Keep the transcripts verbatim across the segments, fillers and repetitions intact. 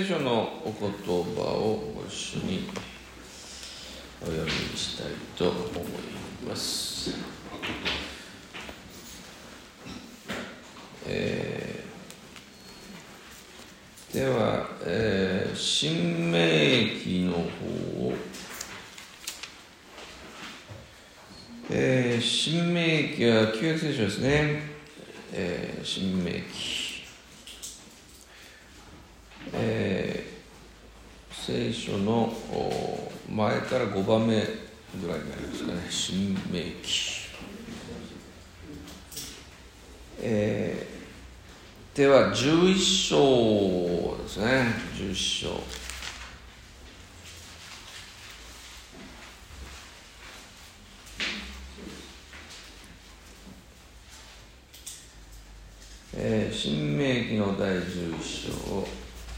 書のお言葉をご一緒にお読みしたいと思います。えー、では、えー、新明記の方を、えー、新明記は旧約聖書ですね。えー、新明記。えー、聖書の前からごばんめぐらいになりますかね。新明記、えー、ではじゅういっ章ですね。じゅういっ章、えー、新明記のだいじゅういっ章を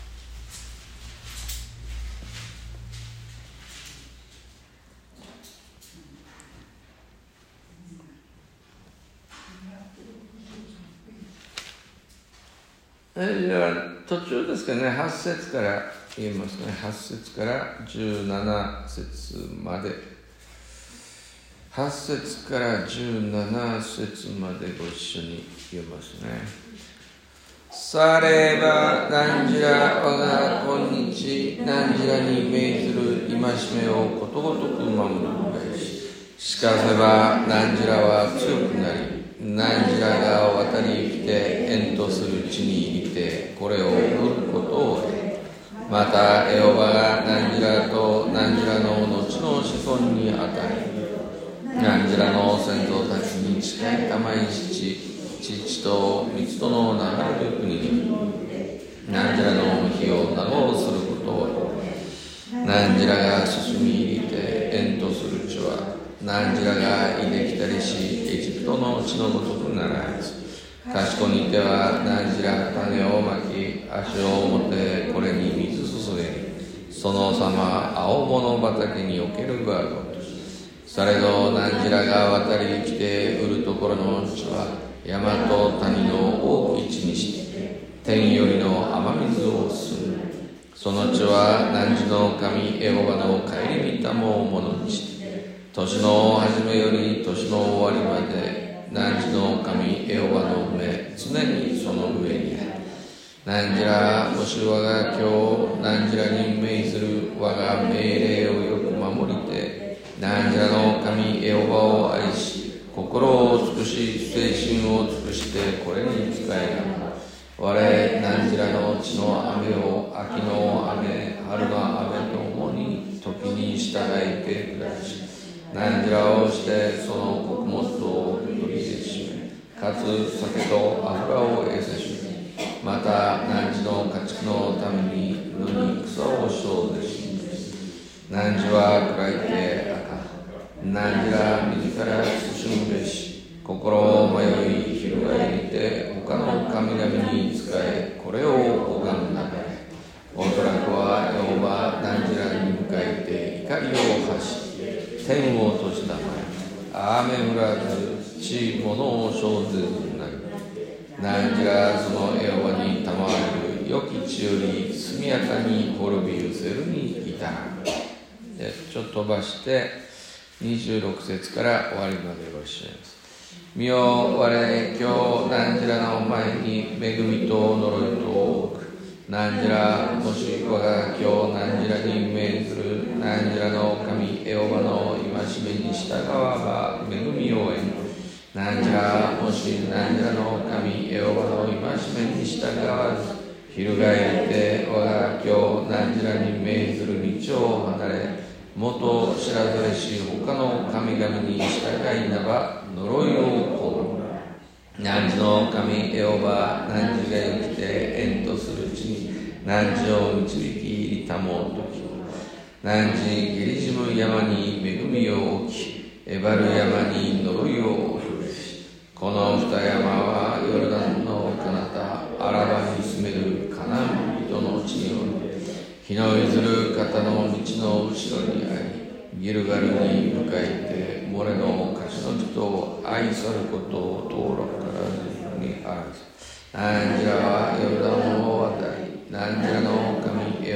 じゃあ途中ですけどね、はち節から言いますね。はち節からじゅうなな節まで、はち節からじゅうなな節までご一緒に読みますね。されば何じら我が今日何じらに命ずる戒めをことごとく守るべし、しかせば何じらは強くなり、何じらが渡り生きて縁とする地に入りてこれを売ることを得、またエホバが何じらと何じらの後の子孫に与え、何じらの先祖たちに近い玉石地、父と水との流れる国に何じらの日を長をすることを得、何じらが進み入りて縁とする地は何じらがいできたりしエジプトの地のごとくならず、賢にては何じら種をまき足を持ってこれに水注げ、その様青物畑におけるがごとし、されど何じらが渡り生きて売るところの地は山と谷の多き地にして天よりの雨水を吸う。その地は汝の神エホバの顧みたもものにして、年の初めより年の終わりまで汝の神エホバの目常にその上にある。何じらもし我が今日何じらに命ずる我が命令をよく守りて、何じらの神エホバを愛し心を尽くし精神を尽くしてこれに仕えながら、我何じらの地の雨を秋の雨春の雨ともに時に従いてください。何じらをしてその穀物を取り入れしめ、かつ酒と油を得せしめ、また何じの家畜のために野に草を生ぜしめ、何じは暗いて赤、何じら自ら進むべし、心を迷い翻りて他の神々に仕えこれを拝むなかれ。おそらくはエホバ何じらに向かいて怒りを発し天を閉じたまえ、雨降らず地物を生ぜずなり、何じらそのエホバに賜る良き地より速やかに滅び失せるに至らん。でちょっと飛ばしてにじゅうろく節から終わりまでご一緒にます。見よ我今日何じらの前に恵みと呪いと多く、何じらもし我が今日何じらに命ずる何じらの神エホバの戒めに従わば恵みを得ん。何じらもし何じらの神エホバの戒めに従わず翻って我が今日何じらに命ずる道を離れ、元知らずれし他の神々に従いなば呪いを被る。何時の神エホバ何時が生きて縁とする地に何時を導き入りたもうとき、何時ゲリジム山に恵みを置きエバル山に呪いを置くべし。この二山はヨルダンの彼方アラバに住めるカナン人の地におる。日の譲る方の道の後ろにあり、ギルガルに向かいてモレのカシの木と愛さることを登録からにあらず、何じらはヨルダンを渡り、何じらの神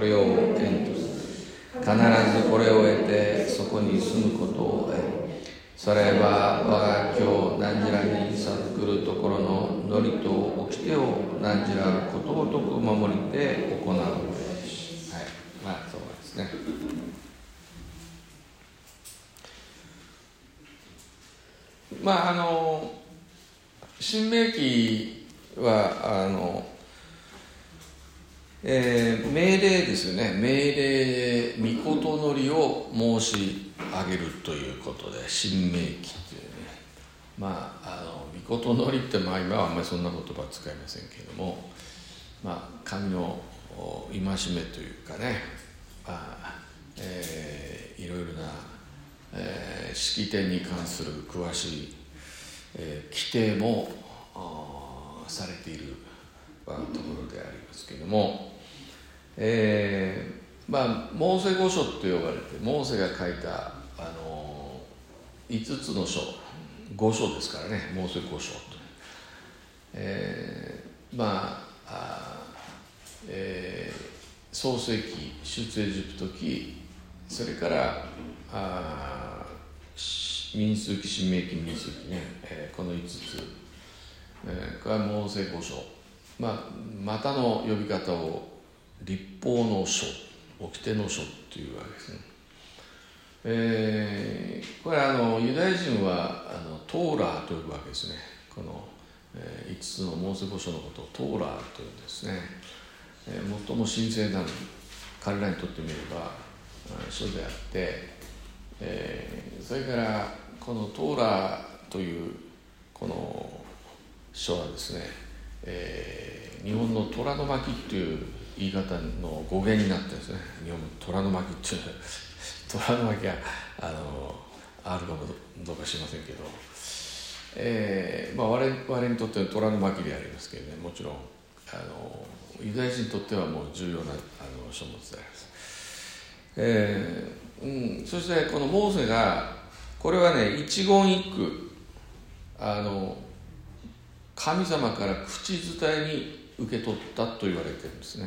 れを縁とする。必ずこれを得てそこに住むことを得る。それは我が今日何時らに授くるところのノリと掟を何時らことごとく守りて行うべし。はい、まあそうですね。まああの新明記はあの、えー、命令ですよね。命令御事のりを申し上げるということで新明記というね、まああの御事のりって、まあ、今はあんまりそんな言葉は使いませんけれども、まあ神の戒めというかね、まあえー、いろいろな、えー、式典に関する詳しい、えー、規定もされているところでありますけれども、えー、まあモーセ五書と呼ばれて、モーセが書いたあのいつつの書、五書ですからね、モーセ五書と、えー、まああ、えー、創世記、出エジプト記、それからあ民数記、申命記、民数記ね、えー、このいつつ、えー、これはモーセ五書、まあ、またの呼び方を律法の書、掟の書というわけですね。えー、これはあのユダヤ人はあのトーラーと呼ぶわけですね。この、えー、いつつのモーセ五書のことをトーラーというんですね。えー、最も神聖なる彼らにとってみれば書であって、えー、それからこのトーラーというこの書はですね、えー、日本の虎の巻っていう言い方の語源になってですね、日本の虎の巻っていう虎の巻はあのあるかもどうか知りませんけど、えーまあ、我々、我々にとっては虎の巻でありますけどね、もちろんあのユダヤ人にとってはもう重要なあの書物であります。えーうん、そしてこのモーセがこれはね、一言一句あの神様から口伝えに受け取ったと言われてるんですね。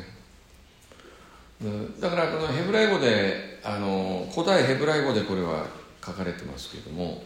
だからこのヘブライ語であの古代ヘブライ語でこれは書かれてますけれども、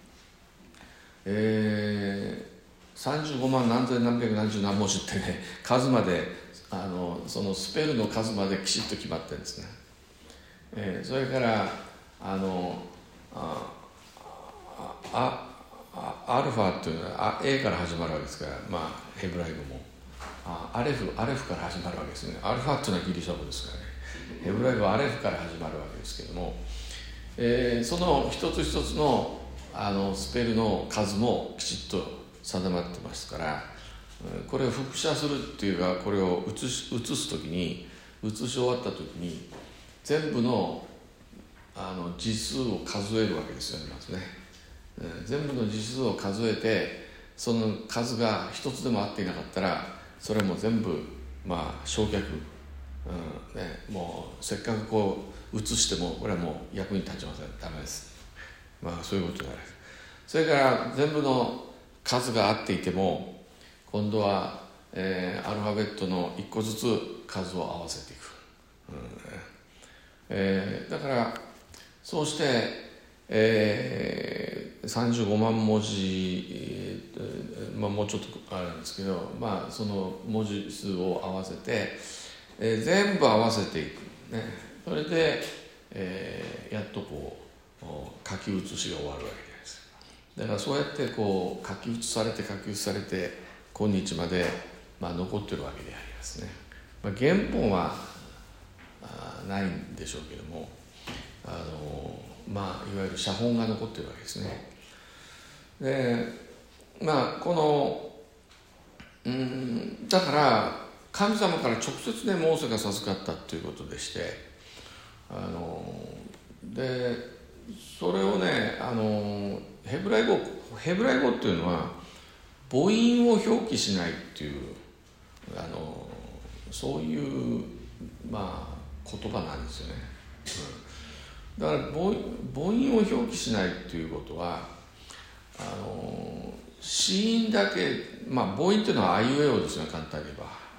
えー、さんじゅうごまん何千何百何十何文字ってね、数まであのそのスペルの数まできちっと決まってるんですね。えー、それからあのあああアルファというのは A から始まるわけですから、まあ、ヘブライ語もあアレフアレフから始まるわけですね。アルファというのはギリシャ語ですからね。ヘブライ語はアレフから始まるわけですけども、えー、その一つ一つの、あのスペルの数もきちっと定まってますから、これを複写するっていうか、これを写し写すときに写し終わったときに全部の、あの字数を数えるわけですよね、まずね。全部の字数を数えて、その数が一つでも合っていなかったらそれも全部まあ焼却、うんね、もうせっかくこう写してもこれはもう役に立ちません。ダメです。まあそういうことになる。それから全部の数が合っていても今度は、えー、アルファベットの一個ずつ数を合わせていく、うんえー、だからそうしてえー、さんじゅうごまん文字、えーまあ、もうちょっとあれなんですけど、まあ、その文字数を合わせて、えー、全部合わせていく、ね、それで、えー、やっとこう書き写しが終わるわけです。だからそうやってこう書き写されて書き写されて今日まで、まあ、残ってるわけでありますね。まあ、原本はないんでしょうけども、あのまあ、いわゆる写本が残っているわけですね。で、まあこのうんだから神様から直接ねモーセが授かったということでして、あのでそれをねあのヘブライ語ヘブライ語っていうのは母音を表記しないっていうあのそういうまあ言葉なんですよね。うんだから母音を表記しないということはあの子音だけ、まあ母音というのはあいうえおですね、簡単に言えば。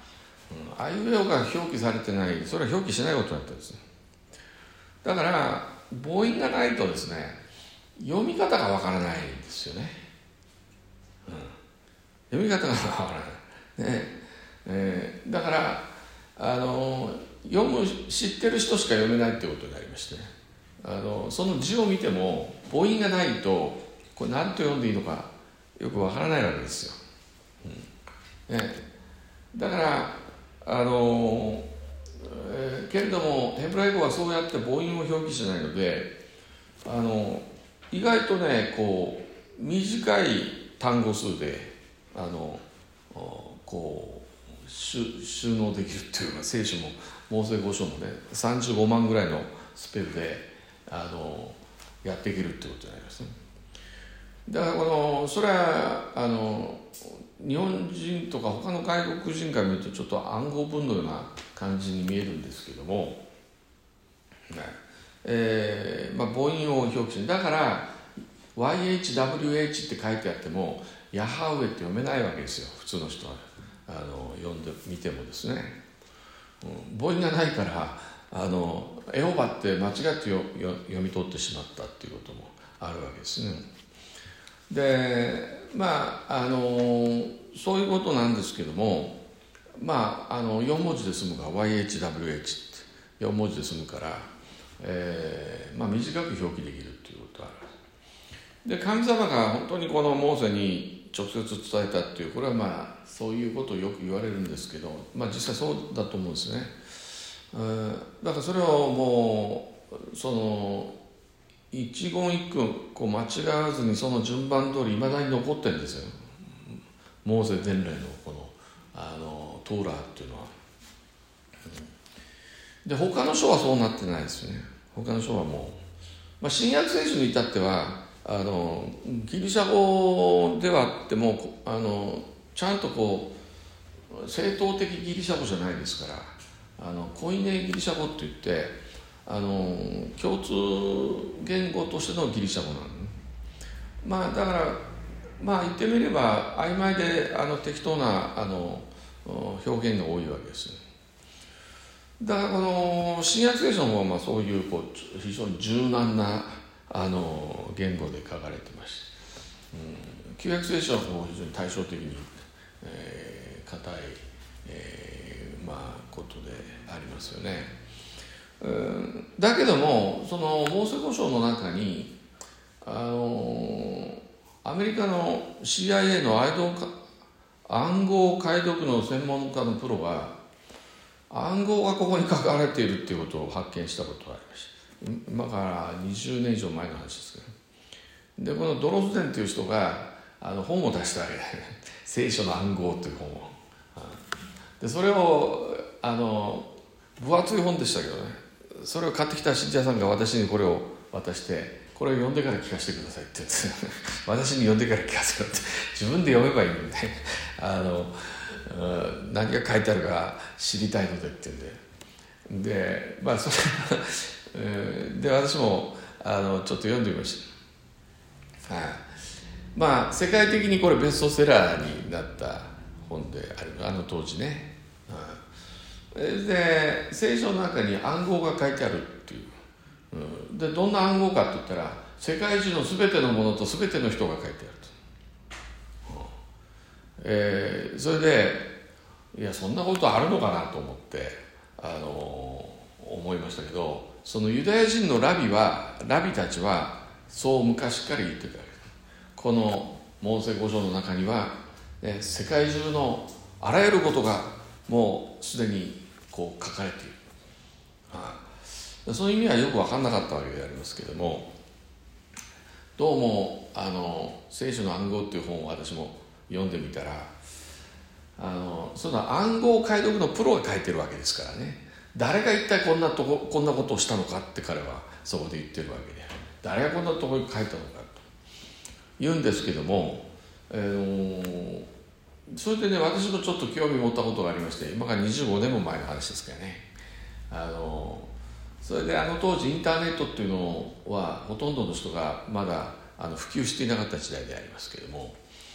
うん、あいうえおが表記されてない、それは表記しないことだったんですね。だから母音がないとですね、読み方がわからないんですよね、うん、読み方がわからない、ねえー、だからあの読む知ってる人しか読めないっていうことになりまして、ね、あのその字を見ても母音がないとこれ何と読んでいいのかよくわからないわけですよ、うんね、だからあの、えー、けれどもヘブライ語はそうやって母音を表記しないので、あの意外とねこう短い単語数であのこう収納できるっていうか、聖書もモーセ五書もねさんじゅうごまんぐらいのスペルであのやっていけるってことになりますね。だからこのそれはあの日本人とか他の外国人から見るとちょっと暗号文のような感じに見えるんですけども、ねえーまあ、母音を表記して、だから ワイエイチダブリューエイチ って書いてあってもヤハウエって読めないわけですよ、普通の人はあの読んでみてもですね、うん、母音がないからあのエホバって間違ってよよ読み取ってしまったっていうこともあるわけですね。でまああのそういうことなんですけども、まああのよん文字で済むから ワイエイチダブリューエイチ ってよん文字で済むから、えーまあ、短く表記できるっていうことがある。で神様が本当にこのモーセに直接伝えたっていう、これはまあそういうことをよく言われるんですけど、まあ実際そうだと思うんですね。だからそれをもうその一言一句こう間違わずにその順番通りいまだに残ってるんですよ、モーセ伝令のこのあのトーラーっていうのは、うん、で他の書はそうなってないですよね。他の書はもう、まあ、新約聖書に至ってはあのギリシャ語ではあってもあのちゃんとこう正統的ギリシャ語じゃないですから、あのコイネギリシャ語って言ってあの共通言語としてのギリシャ語なの、ね、まあだからまあ言ってみれば曖昧であの適当なあの表現が多いわけです。だからこの新約聖書の方はまあそういうこう非常に柔軟なあの言語で書かれてまして、うん、旧約聖書はこう非常に対照的に硬、えー、い、えー、まあことでありますよね。だけどもそのモーセ五書の中にあのアメリカの シーアイエー の暗号解読の専門家のプロが暗号がここに書かれているっていうことを発見したことがありました。今からにじゅうねん以上前の話ですけど、でこのドロスデンっていう人があの本を出したわけで聖書の暗号という本を、でそれをあの分厚い本でしたけどね、それを買ってきた信者さんが私にこれを渡して、これを読んでから聞かせてくださいって言って私に読んでから聞かせろって自分で読めばいいのであの何が書いてあるか知りたいのでって言うんで、でまあそれで私もあのちょっと読んでみました、はい、まあ世界的にこれベストセラーになった本である、あの当時ね、はい、で聖書の中に暗号が書いてあるっていう、うん、でどんな暗号かって言ったら世界中の全てのものと全ての人が書いてあると、うんえー、それでいやそんなことあるのかなと思ってあの思いましたけど、そのユダヤ人のラビはラビたちはそう昔から言ってたわけです。このモーセ五書の中には、ね、世界中のあらゆることがもうすでにこう書かれている、はあ、その意味はよく分かんなかったわけでありますけれども、どうもあの聖書の暗号っていう本を私も読んでみたら、あのその暗号解読のプロが書いてるわけですからね、誰が一体こんなとここんなことをしたのかって彼はそこで言ってるわけで、誰がこんなところに書いたのかと言うんですけども、えー、それでね私もちょっと興味持ったことがありまして、今からにじゅうごねんも前の話ですからね、あのそれであの当時インターネットっていうのはほとんどの人がまだあの普及していなかった時代でありますけれども、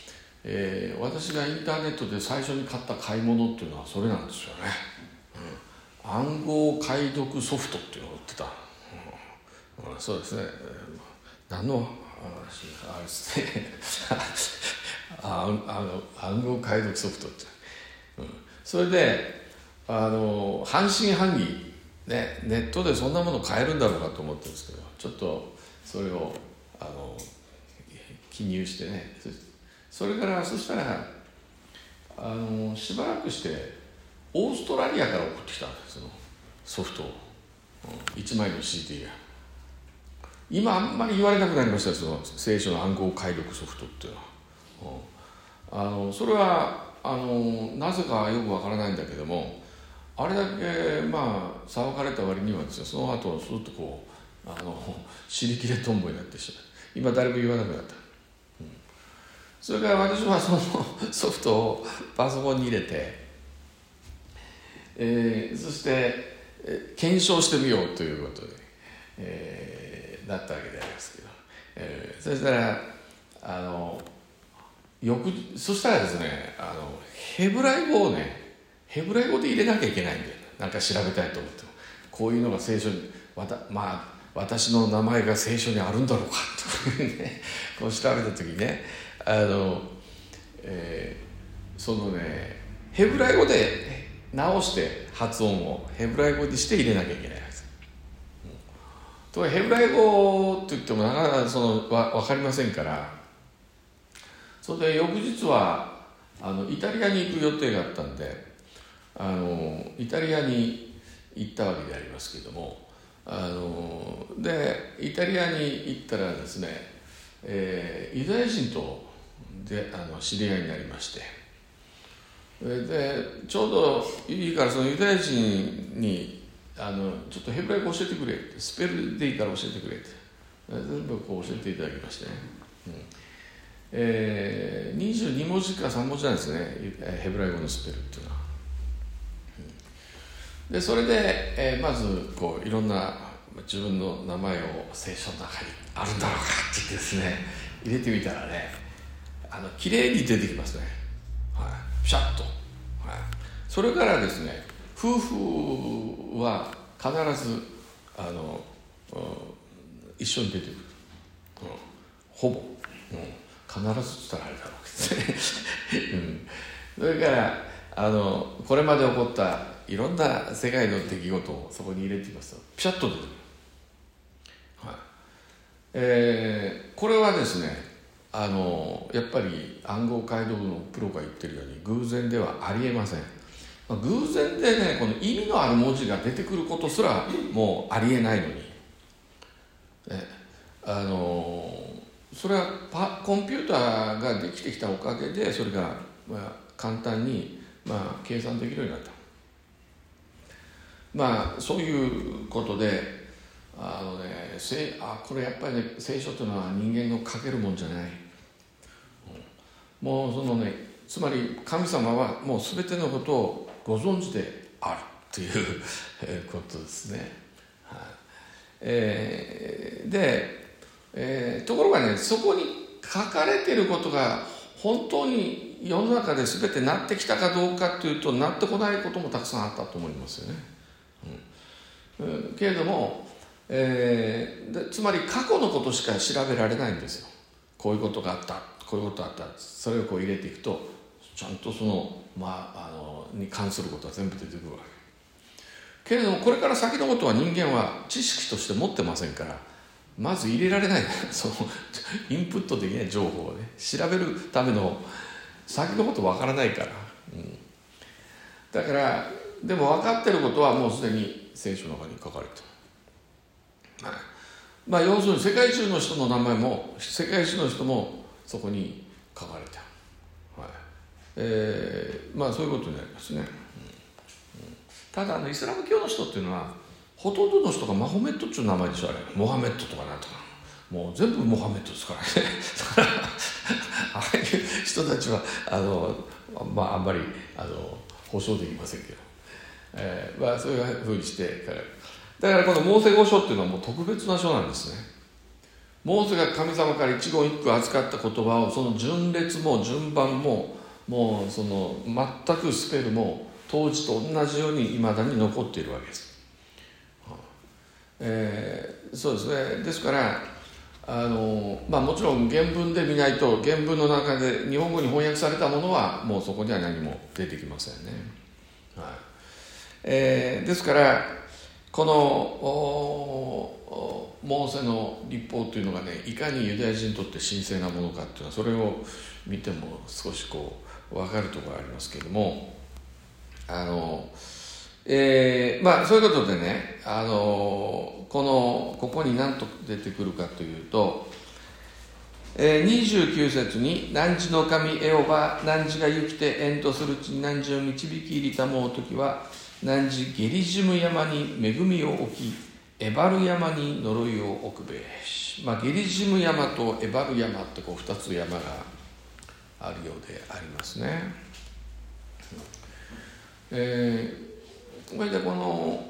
えー、私がインターネットで最初に買った買い物っていうのはそれなんですよね、うん、暗号解読ソフトっていうのを売ってた、うんうん、そうですね、何のあれですねああの暗号解読ソフトって、うん、それであの半信半疑、ね、ネットでそんなもの買えるんだろうかと思ってるんですけど、ちょっとそれをあの記入してね、それからそしたらあのしばらくしてオーストラリアから送ってきたんです、そのソフトを、うん、いちまいの シーディー が今あんまり言われなくなりましたよ、その聖書の暗号解読ソフトっていうのは、うん、あのそれはあのなぜかよくわからないんだけども、あれだけまあ騒がれた割にはですね、その後ずっとこうあの尻切れトンボになってしまう。今誰も言わなくなった、うん、それから私はそのソフトをパソコンに入れて、えー、そして、えー、検証してみようということで、えー、だったわけでありますけど、えー、そしたらあのよくそしたらですね、あのヘブライ語をねヘブライ語で入れなきゃいけないんだよ。なんか調べたいと思っても、こういうのが聖書にわたまあ私の名前が聖書にあるんだろうかというね、こう調べた時にね、あの、えー、そのねヘブライ語で直して発音をヘブライ語にして入れなきゃいけないんです。とはヘブライ語といってもなかなかそのわ分かりませんから、それで翌日はあのイタリアに行く予定があったんで、あのイタリアに行ったわけでありますけども、あのでイタリアに行ったらですね、えー、ユダヤ人とであの知り合いになりまして、でちょうどいいからそのユダヤ人にあのちょっとヘブライ語教えてくれって、スペルでいいから教えてくれって全部こう教えていただきましてね、うんえー、にじゅうにもじかさんもじなんですね、ヘブライ語のスペルっていうのは。でそれで、えー、まずこういろんな自分の名前を聖書の中にあるんだろうかって言ってですね入れてみたらね、あの綺麗に出てきますね、はい、ピシャッと、はい、それからですね夫婦は必ずあの、うん、一緒に出てくる、うん、ほぼ、うん、必ずって言ったらあれだろうですね、うん、それからあのこれまで起こったいろんな世界の出来事をそこに入れてみますとピシャッと出てくる、はいえー、これはですねあのやっぱり暗号解読のプロが言ってるように偶然ではありえません。まあ、偶然でねこの意味のある文字が出てくることすらもうありえないのに、ね、あのそれはパコンピューターができてきたおかげでそれが、まあ、簡単に、まあ、計算できるようになった。まあそういうことであのねせあこれやっぱりね聖書というのは人間の書けるもんじゃない、うん、もうそのねつまり神様はもう全てのことをご存知であるということですね、はいえー、で、えー、ところがねそこに書かれていることが本当に世の中で全てなってきたかどうかというとなってこないこともたくさんあったと思いますよね、うん、けれども、えー、でつまり過去のことしか調べられないんですよ。こういうことがあったこういうことがあった、それをこう入れていくとちゃんとそのまああのに関することは全部出てくるわけ。けれどもこれから先のことは人間は知識として持ってませんからまず入れられないそのインプットできない情報をね調べるための先のことわからないから、うん、だからでも分かってることはもうすでに聖書の中に書かれている、はい、まあ要するに世界中の人の名前も世界中の人もそこに書かれている、はいえー、まあそういうことになりますね、うんうん、ただあのイスラム教の人っていうのはほとんどの人がマホメットっていう名前でしょ。あれモハメットとかなんとかもう全部モハメットですからねああいう人たちはあの、まあ、あんまりあの保証できませんけど、えーまあ、そういうふうにしてだからこのモーセ五書っていうのはもう特別な書なんですね。 モーセが神様から一言一句預かった言葉を、その順列も順番ももうその全くスペルも当時と同じように未だに残っているわけです。えー、そうですね。ですからあの、まあ、もちろん原文で見ないと、原文の中で日本語に翻訳されたものはもうそこには何も出てきませんね。はい。えー、ですからこのモーセの律法というのがね、いかにユダヤ人にとって神聖なものかっていうのは、それを見ても少しこう分かるところがありますけれども、あの、えー、まあそういうことでね、あのこのここに何と出てくるかというと、えー、にじゅうきゅう節に、汝の神エホバ、汝が行きて縁とする地に汝を導き入りたもうときは、汝ゲリジム山に恵みを置き、エバル山に呪いを置くべし。まあ、ゲリジム山とエバル山ってこう二つ山があるようでありますね。えー、それでこの、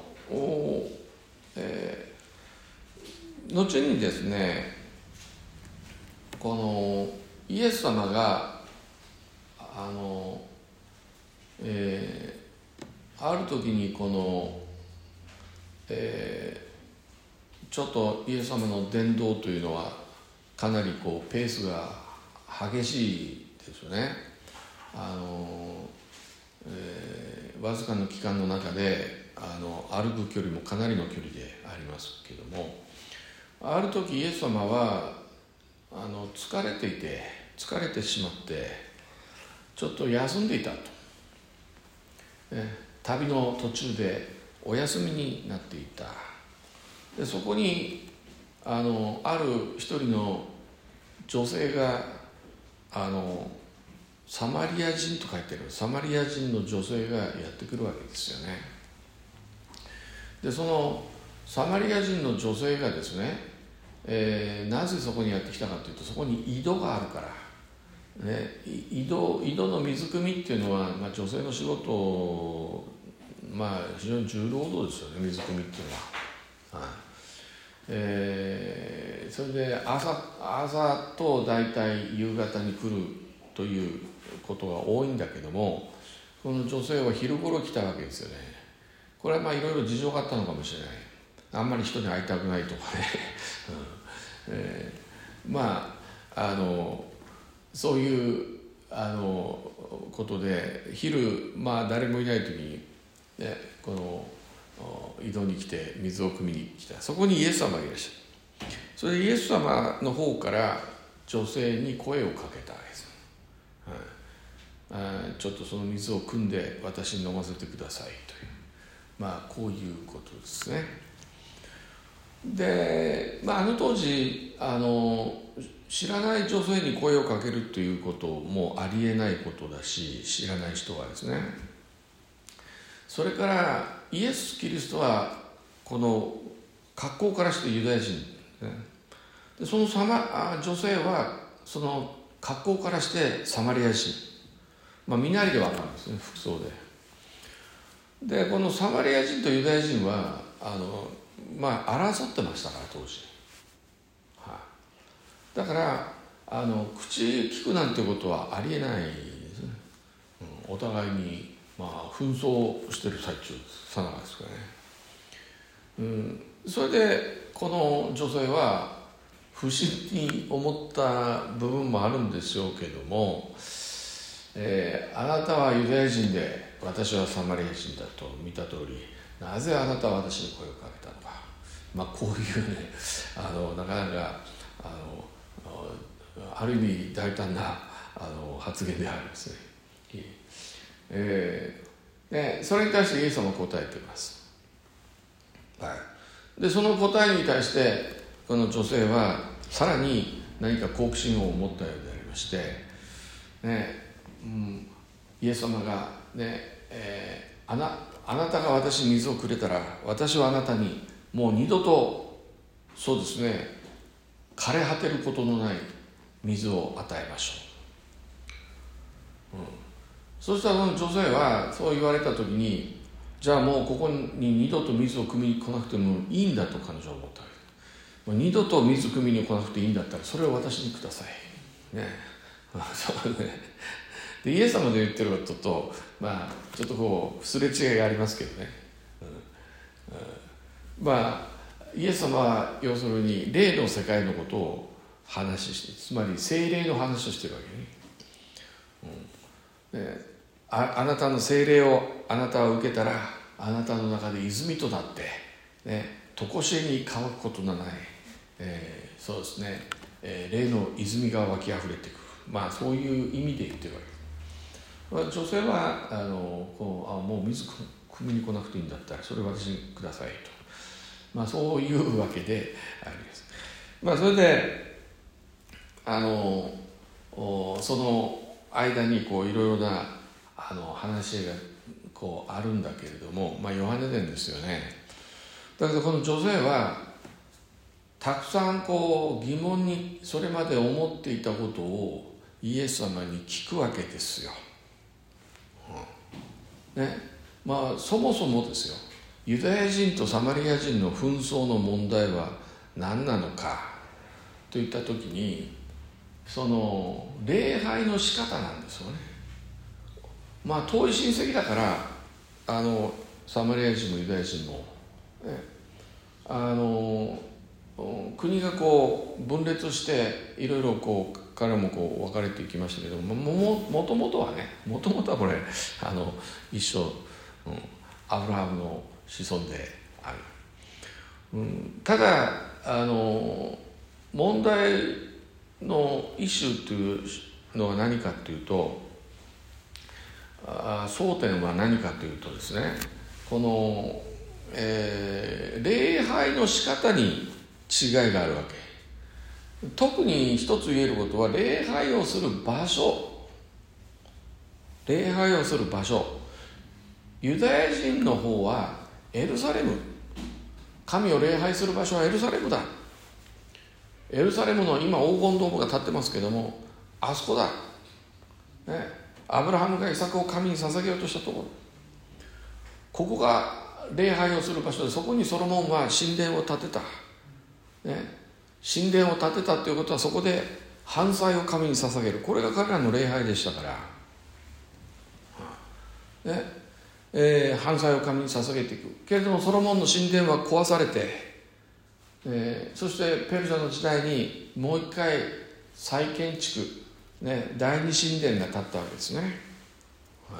えー、後にですね、このイエス様があの、えー、ある時にこの、えーちょっとイエス様の伝道というのはかなりこうペースが激しいですよね。あの、えー、わずかの期間の中であの歩く距離もかなりの距離でありますけども、ある時イエス様はあの疲れていて疲れてしまってちょっと休んでいたと、ね、旅の途中でお休みになっていた。でそこにあのある一人の女性があのサマリア人と書いてあるサマリア人の女性がやってくるわけですよね。でそのサマリア人の女性がですね、えー、なぜそこにやってきたかというと、そこに井戸があるから、ね、井戸、井戸の水汲みっていうのは、まあ、女性の仕事、まあ非常に重労働ですよね、水汲みっていうのは。はい。えー、それで 朝, 朝と大体夕方に来るということが多いんだけども、この女性は昼頃来たわけですよね。これはまあいろいろ事情があったのかもしれない。あんまり人に会いたくないとかね、うんえー、まああのそういうあのことで昼、まあ誰もいない時に、ね、この井戸に来て水を汲みに来た。そこにイエス様がいらっしゃる。それでイエス様の方から女性に声をかけたわけです、はい、あちょっとその水を汲んで私に飲ませてくださいという、まあこういうことですね。で、まあ、あの当時あの知らない女性に声をかけるということもありえないことだし、知らない人はですね。それからイエス・キリストはこの格好からしてユダヤ人、ね、でそのサマ女性はその格好からしてサマリア人、まあ身なりで分かるんですね、服装で。でこのサマリア人とユダヤ人はあのまあ争ってましたから当時、はい、だからあの口聞くなんてことはありえないですね、うん、お互いにまあ紛争してる最中さながらですからね、うん、それでこの女性は不思議に思った部分もあるんでしょうけども、えー、あなたはユダヤ人で私はサマリア人だと見た通り、なぜあなたは私に声をかけたのか、まあこういうね、あのなかなかあのある意味大胆なあの発言であるんですね。えー、でそれに対してイエス様は答えています、はい、でその答えに対してこの女性はさらに何か好奇心を持ったようでありまして、ねうん、イエス様が、ねえー、あな、あなたが私に水をくれたら私はあなたにもう二度とそうですね枯れ果てることのない水を与えましょう、うんそうしたらその女性はそう言われた時に、じゃあもうここに二度と水を汲みに来なくてもいいんだと彼女は思ったわ二度と水汲みに来なくていいんだったらそれを私にくださいね。そうね。でイエス様で言ってることと、まあちょっとこうすれ違いがありますけどね、うんうん、まあイエス様は要するに霊の世界のことを話して、つまり聖霊の話をしてるわけね、うん、で あ, あなたの聖霊をあなたは受けたら、あなたの中で泉となって、ね、常しえに乾くことのない、えー、そうですね、えー、霊の泉が湧きあふれてくる、まあそういう意味で言ってるわけです。女性はあのこうあもう水汲みに来なくていいんだったらそれを私にくださいと、まあ、そういうわけであります。まあ、それであのその間にこういろいろなあの話がこうあるんだけれども、まあ、ヨハネ伝ですよね。だけどこの女性はたくさんこう疑問にそれまで思っていたことをイエス様に聞くわけですよ。ね、まあそもそもですよ、ユダヤ人とサマリア人の紛争の問題は何なのかといった時に、その礼拝の仕方なんですよね。まあ遠い親戚だからあのサマリア人もユダヤ人も、ね、あの国がこう分裂していろいろこう彼もこう分かれていきましたけども、も, もともとはねもともとはこれあの一緒、うん、アブラハムの子孫である、うん、ただあの問題のイシューというのは何かというと、あ争点は何かというとですね、この、えー、礼拝の仕方に違いがあるわけ。特に一つ言えることは礼拝をする場所、礼拝をする場所、ユダヤ人の方はエルサレム、神を礼拝する場所はエルサレムだ。エルサレムの今黄金ドームが建ってますけども、あそこだ、ね、アブラハムがイサクを神に捧げようとしたところ、ここが礼拝をする場所で、そこにソロモンは神殿を建てた、ね、神殿を建てたということはそこで燔祭を神に捧げる、これが彼らの礼拝でしたから、ねえー、燔祭を神に捧げていくけれども、ソロモンの神殿は壊されて、えー、そしてペルシャの時代にもう一回再建築、ね、第二神殿が建ったわけですね、はい、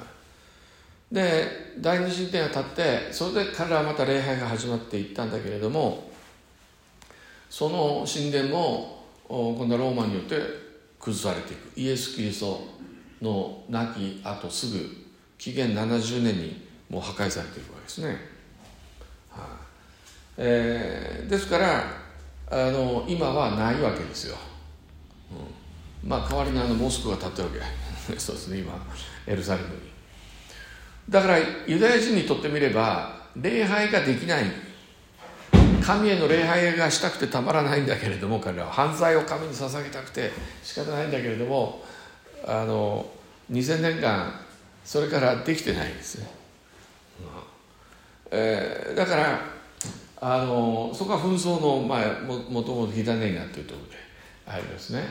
で第二神殿が建って、それで彼らはまた礼拝が始まっていったんだけれども、その神殿も今度はローマによって崩されていく。イエス・キリストの亡き後すぐ紀元ななじゅうねんにもう破壊されていくわけですね、はあえー、ですからあの今はないわけですよ、うん、まあ代わりにあのモスクが建ってるわけそうですね、今エルサレムに。だからユダヤ人にとってみれば礼拝ができない、神への礼拝がしたくてたまらないんだけれども、彼らは犯罪を神に捧げたくて仕方ないんだけれども、あのにせんねんかんそれからできてないんですね、うんえー、だからあのそこは紛争の、まあ、も, もともと火種になっているところでありますね、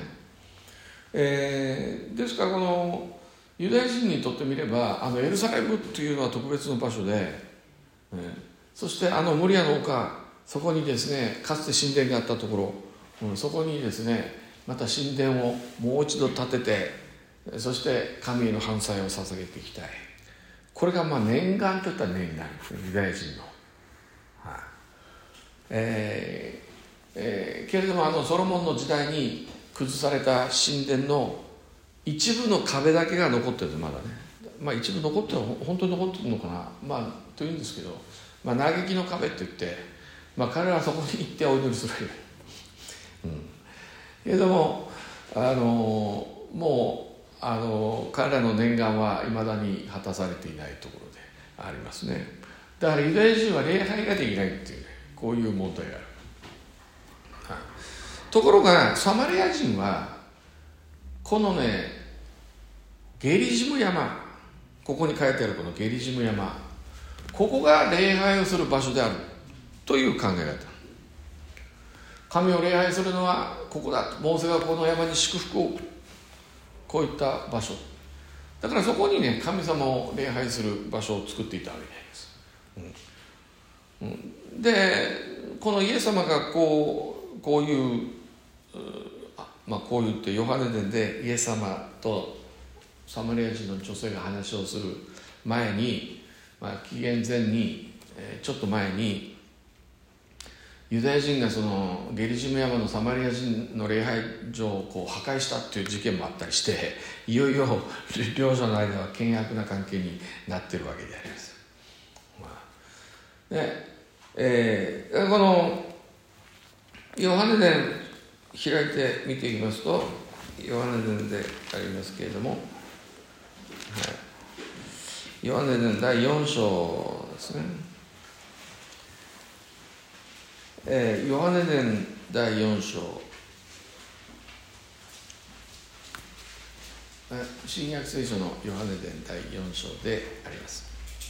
えー、ですからこのユダヤ人にとってみればあのエルサレムというのは特別な場所で、えー、そしてあのモリアの丘、そこにですねかつて神殿があったところ、うん、そこにですねまた神殿をもう一度建てて、そして神への燔祭を捧げていきたい。これがまあ念願といったら念願ですね、ユダヤ人の、はいえーえー、けれどもあのソロモンの時代に崩された神殿の一部の壁だけが残ってる、まだね、まあ一部残ってるの本当に残ってるのかな、まあというんですけど、まあ嘆きの壁って言って、まあ彼らはそこに行ってお祈りするわけ、うん、けれどもあのもうあの彼らの念願はいまだに果たされていないところでありますね。だからユダヤ人は礼拝ができないっていう、ね、こういう問題がある、はい、ところがサマリア人はこのねゲリジム山、ここに書いてあるこのゲリジム山、ここが礼拝をする場所であるという考え方。 神を礼拝するのはここだと。モーセがこの山に祝福を、こういった場所だから、そこにね神様を礼拝する場所を作っていたわけです、うんうん、でこのイエス様がこうこういうまあこう言ってヨハネ伝でイエス様とサマリア人の女性が話をする前に、まあ、紀元前に、えー、ちょっと前にユダヤ人がそのゲリジム山のサマリア人の礼拝所をこう破壊したっていう事件もあったりして、いよいよ両者の間は険悪な関係になっているわけであります。で、えー、このヨハネ伝開いて見ていきますと、ヨハネ伝でありますけれども、はい、ヨハネ伝だいよん章ですね。えー、ヨハネ伝だいよん章、新約聖書のヨハネ伝だいよん章であります。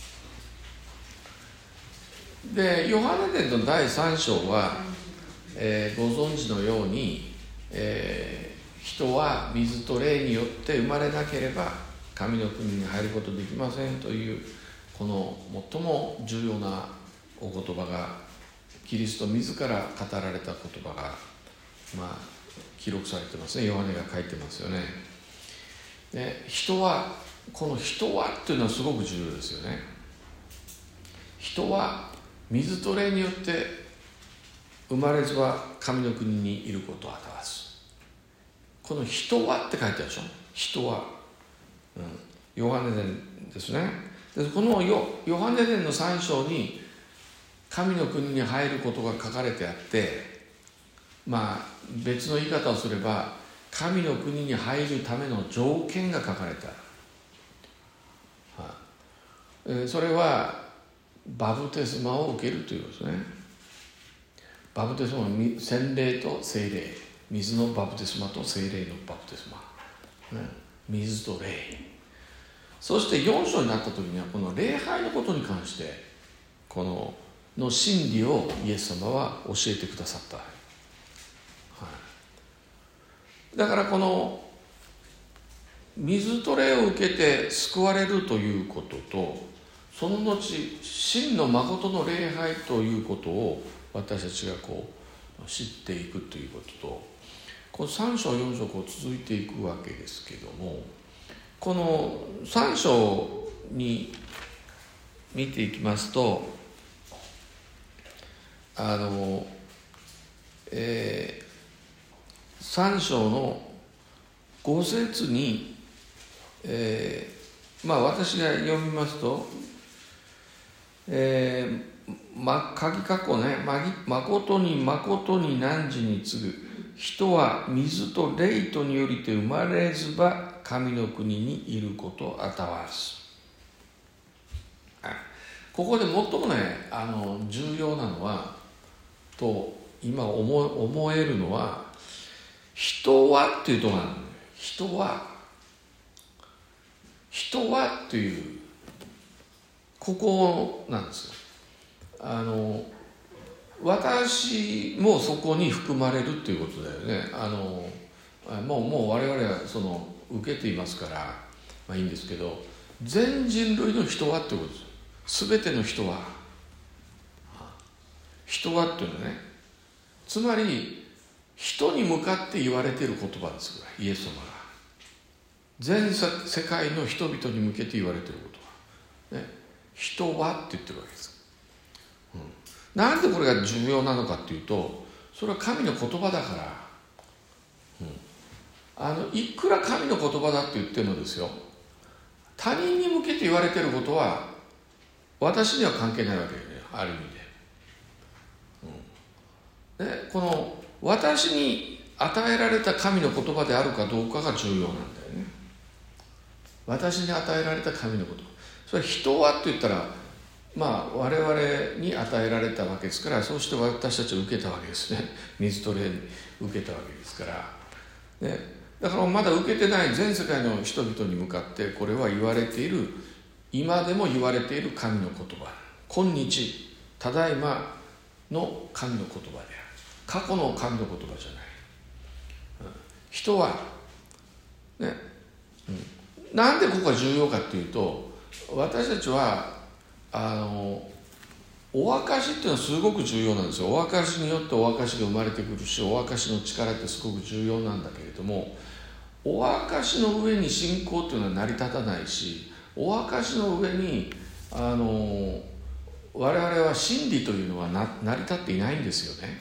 で、ヨハネ伝のだいさん章は、えー、ご存知のように、えー、人は水と霊によって生まれなければ神の国に入ることできませんという、この最も重要なお言葉がキリスト自ら語られた言葉が、まあ、記録されてますね。ヨハネが書いてますよね。で、人は、この人はっていうのはすごく重要ですよね。人は水と霊によって生まれずは神の国にいることを表す。この人はって書いてあるでしょ。人は、うん、ヨハネ伝ですね。でこの ヨ, ヨハネ伝のさん章に神の国に入ることが書かれてあって、まあ別の言い方をすれば神の国に入るための条件が書かれてある、はあえー、それはバプテスマを受けるということですね。バプテスマは洗礼と聖霊、水のバプテスマと聖霊のバプテスマ、ね、水と霊。そしてよん章になった時にはこの礼拝のことに関してこのの真理をイエス様は教えてくださった、はい、だからこの水と霊を受けて救われるということと、その後真の誠の礼拝ということを私たちがこう知っていくということと、このさん章よん章こう続いていくわけですけども、このさん章に見ていきますと、あの、えー、さん章のご節に、えー、まあ私が読みますと、えー、ま、鍵括弧ね、ま、誠に誠に汝に次ぐ人は水と霊とによりて生まれずば神の国にいることを表す。ここで最もね、あの重要なのはと今 思, 思えるのは、人はっていうところなんだよ。人は人はっていうここなんですよ。あの私もそこに含まれるっていうことだよね。あのもうもう我々はその受けていますから、まあいいんですけど、全人類の人はってことです。全ての人は人はっていうのはね、つまり人に向かって言われている言葉です。イエス様が全世界の人々に向けて言われている言葉、ね、人はって言ってるわけです、うん、なんでこれが重要なのかっていうと、それは神の言葉だから、うん、あのいくら神の言葉だって言ってるのですよ、他人に向けて言われていることは私には関係ないわけよね、ある意味で、うん、でこの私に与えられた神の言葉であるかどうかが重要なんだよね。私に与えられた神の言葉、それは人はって言ったら、まあ我々に与えられたわけですから、そうして私たちは受けたわけですね。水と霊に受けたわけですから、ね、だからまだ受けてない全世界の人々に向かってこれは言われている、今でも言われている神の言葉、今日ただいまの神の言葉である。 過去の神の言葉じゃない。人はね、うん、なんでここが重要かっていうと、私たちはあのお証っていうのはすごく重要なんですよ。お証によってお証が生まれてくるし、お証の力ってすごく重要なんだけれども、お証の上に信仰っていうのは成り立たないし、お証の上にあの我々は真理というのはな成り立っていないんですよね。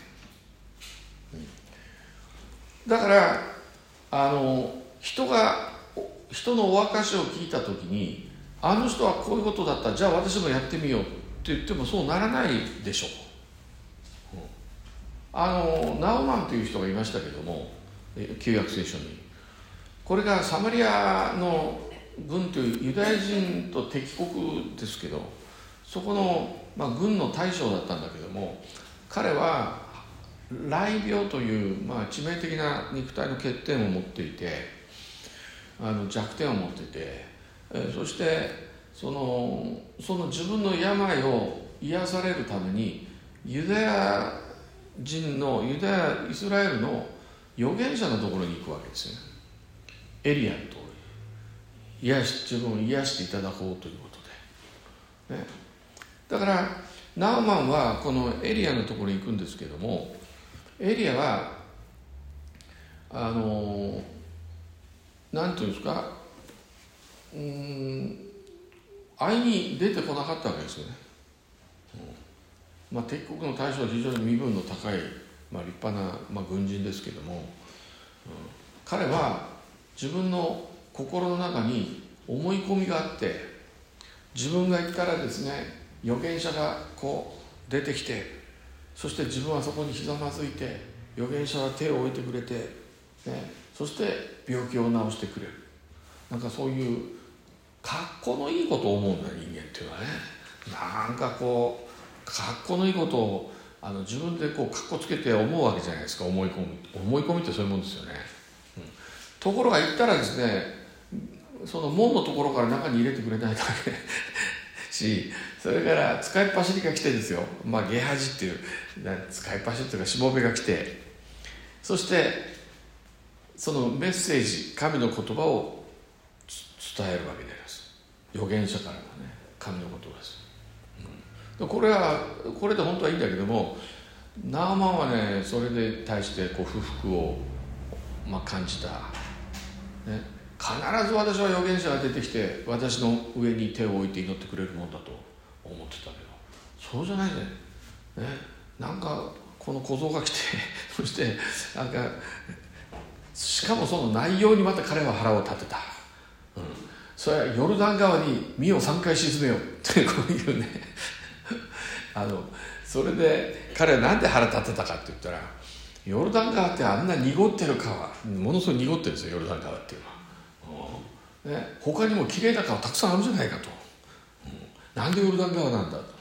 だからあの人が人のお証を聞いたときに、あの人はこういうことだった、じゃあ私もやってみようって言ってもそうならないでしょう。あのナオマンという人がいましたけども、旧約聖書に、これがサマリアの軍というユダヤ人と敵国ですけど、そこの、まあ、軍の大将だったんだけども、彼は雷病という、まあ、致命的な肉体の欠点を持っていて、あの弱点を持っていて、えそしてそのその自分の病を癒されるためにユダヤ人のユダヤイスラエルの預言者のところに行くわけですよね。エリアのところに癒し自分を癒していただこうということで、ね、だからナーマンはこのエリアのところに行くんですけども、エリアはあのなんていうんですか、うーん会いに出てこなかったわけですよね。うんまあ、敵国の大将は非常に身分の高い、まあ、立派な、まあ、軍人ですけども、うん、彼は自分の心の中に思い込みがあって、自分が行ったらですね、預言者がこう出てきて、そして自分はそこにひざまずいて、預言者は手を置いてくれて、ね、そして病気を治してくれる。なんかそういうかっこのいいことを思うんだ、人間っていうのはね。なんかこうかっこのいいことをあの自分でこうかっこつけて思うわけじゃないですか。思い込み思い込みってそういうもんですよね、うん、ところが行ったらですね、その門のところから中に入れてくれないとし、それから使いっ走りが来てですよ、まあゲハジっていう使いっ走りというかしもべが来て、そしてそのメッセージ、神の言葉を伝えるわけであります。預言者からのね、神の言葉です、うん、これはこれで本当はいいんだけども、ナーマンはね、それで対してこう不服を、まあ、感じた、ね、必ず私は預言者が出てきて私の上に手を置いて祈ってくれるもんだと思ってたけど、そうじゃないね。ね、なんかこの小僧が来てそしてなんかしかもその内容にまた彼は腹を立てた、うん、それはヨルダン川に身をさんかい沈めようってこういうねあのそれで彼は何で腹立てたかって言ったら、ヨルダン川ってあんな濁ってる川、ものすごい濁ってるんですよ、ヨルダン川っていうのは、ね、他にもきれいな川たくさんあるじゃないかと、うん、なんでヨルダン川なんだと。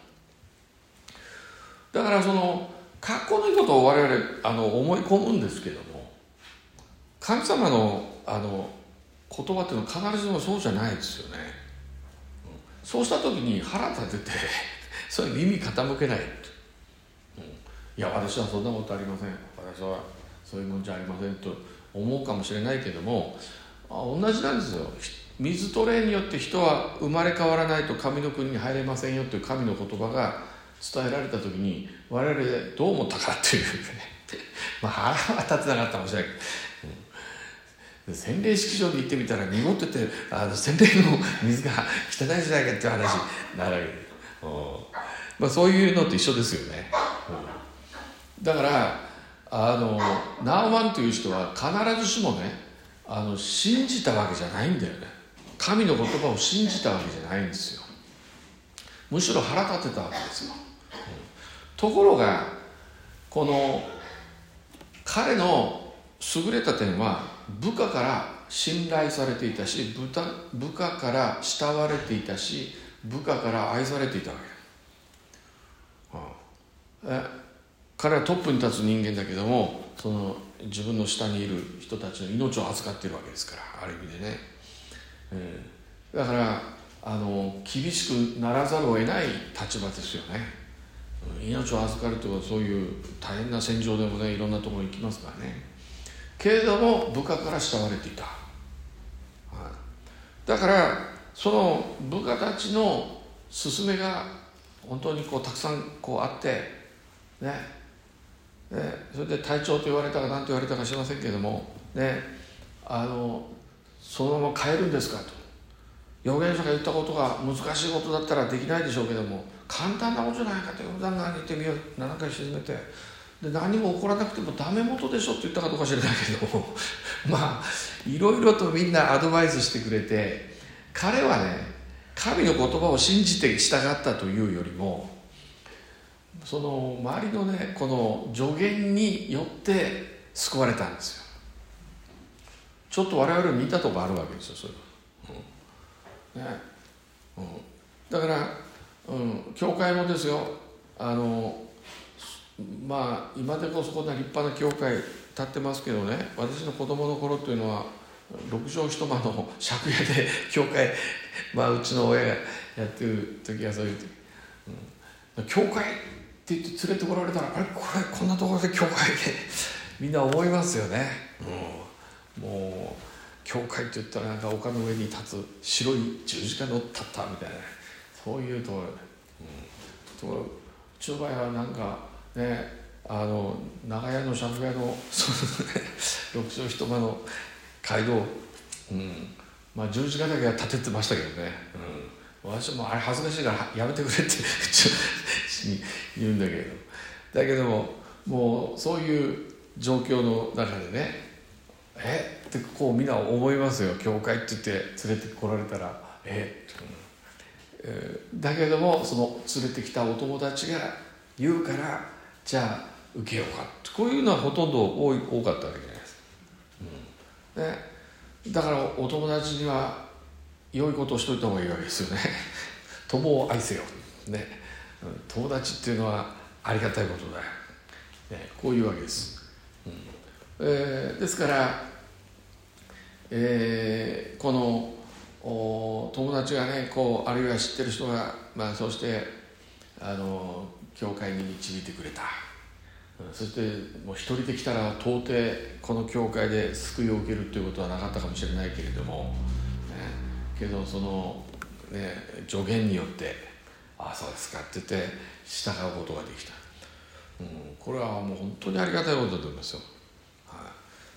だからそのかっこのいいことを我々あの思い込むんですけども、神様のあの言葉っていうのは必ずしもそうじゃないですよね、うん、そうした時に腹立ててそれ耳傾けない、うん、いや私はそんなことありません、私はそういうもんじゃありませんと思うかもしれないけども、あ同じなんですよ。水と霊によって人は生まれ変わらないと神の国に入れませんよという神の言葉が伝えられた時に我々どう思ったかっていうねまあ腹は立てなかったかもしれないけど、うん、洗礼式場に行ってみたら濁ってて、あの洗礼の水が汚いじゃないかっていう話になるわけで、まあ、そういうのと一緒ですよね、うん、だからあのナーマンという人は必ずしもね、あの信じたわけじゃないんだよね。神の言葉を信じたわけじゃないんですよ。むしろ腹立てたわけですよ、うん、ところがこの彼の優れた点は、部下から信頼されていたし、部下から慕われていたし、部下から愛されていたわけ、うん、え彼はトップに立つ人間だけども、その自分の下にいる人たちの命を預かっているわけですから、ある意味でね、えー、だからあの厳しくならざるを得ない立場ですよね。 命を預かるというか、そういう大変な戦場でもね、いろんなところに行きますからね。けれども部下から慕われていた、はい、だからその部下たちの勧めが本当にこうたくさんこうあってね、ね、それで隊長と言われたか何と言われたか知りませんけれどもね、あのそのまま変えるんですかと。預言者が言ったことが難しいことだったらできないでしょうけども、簡単なことじゃないかと。ヨルダン川に行ってみよう、ななかい沈めて、で何も起こらなくてもダメ元でしょって言ったかどうか知らないけどもまあいろいろとみんなアドバイスしてくれて、彼はね、神の言葉を信じて従ったというよりも、その周りのね、この助言によって救われたんですよ。ちょっと我々に似たところあるわけですよ、それは、うんねうん、だから、うん、教会もですよ、あのまあ今でこそこんな立派な教会立ってますけどね、私の子供の頃っていうのはろく畳一間の借家で教会、まあうちの親がやってる時はそういう時、うん、教会って言って連れてこられたら、あれこれこんなところで教会でみんな思いますよね、うん、もう教会って言ったらなんか丘の上に立つ白い十字架の立ったみたいな、そういうところ、うん、ところうちの場合はなんかね、あの長屋の借家の六畳一間の街道、うん、まあ十字架だけは立ててましたけどね、うん、私もあれ恥ずかしいからやめてくれって言うんだけど、だけどももうそういう状況の中でね、えってこうみんな思いますよ。教会って言って連れてこられたらえっ、うんえー、だけどもその連れてきたお友達が言うからじゃあ受けようか、こういうのはほとんど多い多かったわけじゃないですか、うんね、だからお友達には良いことをしといた方がいいわけですよね友を愛せよ、ね、友達っていうのはありがたいことだよ、ね、こういうわけです、うんえー、ですから、えー、この友達がねこうあるいは知ってる人が、まあ、そうしてあの教会に導いてくれた、そしてもう一人で来たら到底この教会で救いを受けるということはなかったかもしれないけれども、ね、けどその、ね、助言によってああそうですかって言って従うことができた、うん、これはもう本当にありがたいことだと思いますよ、はい、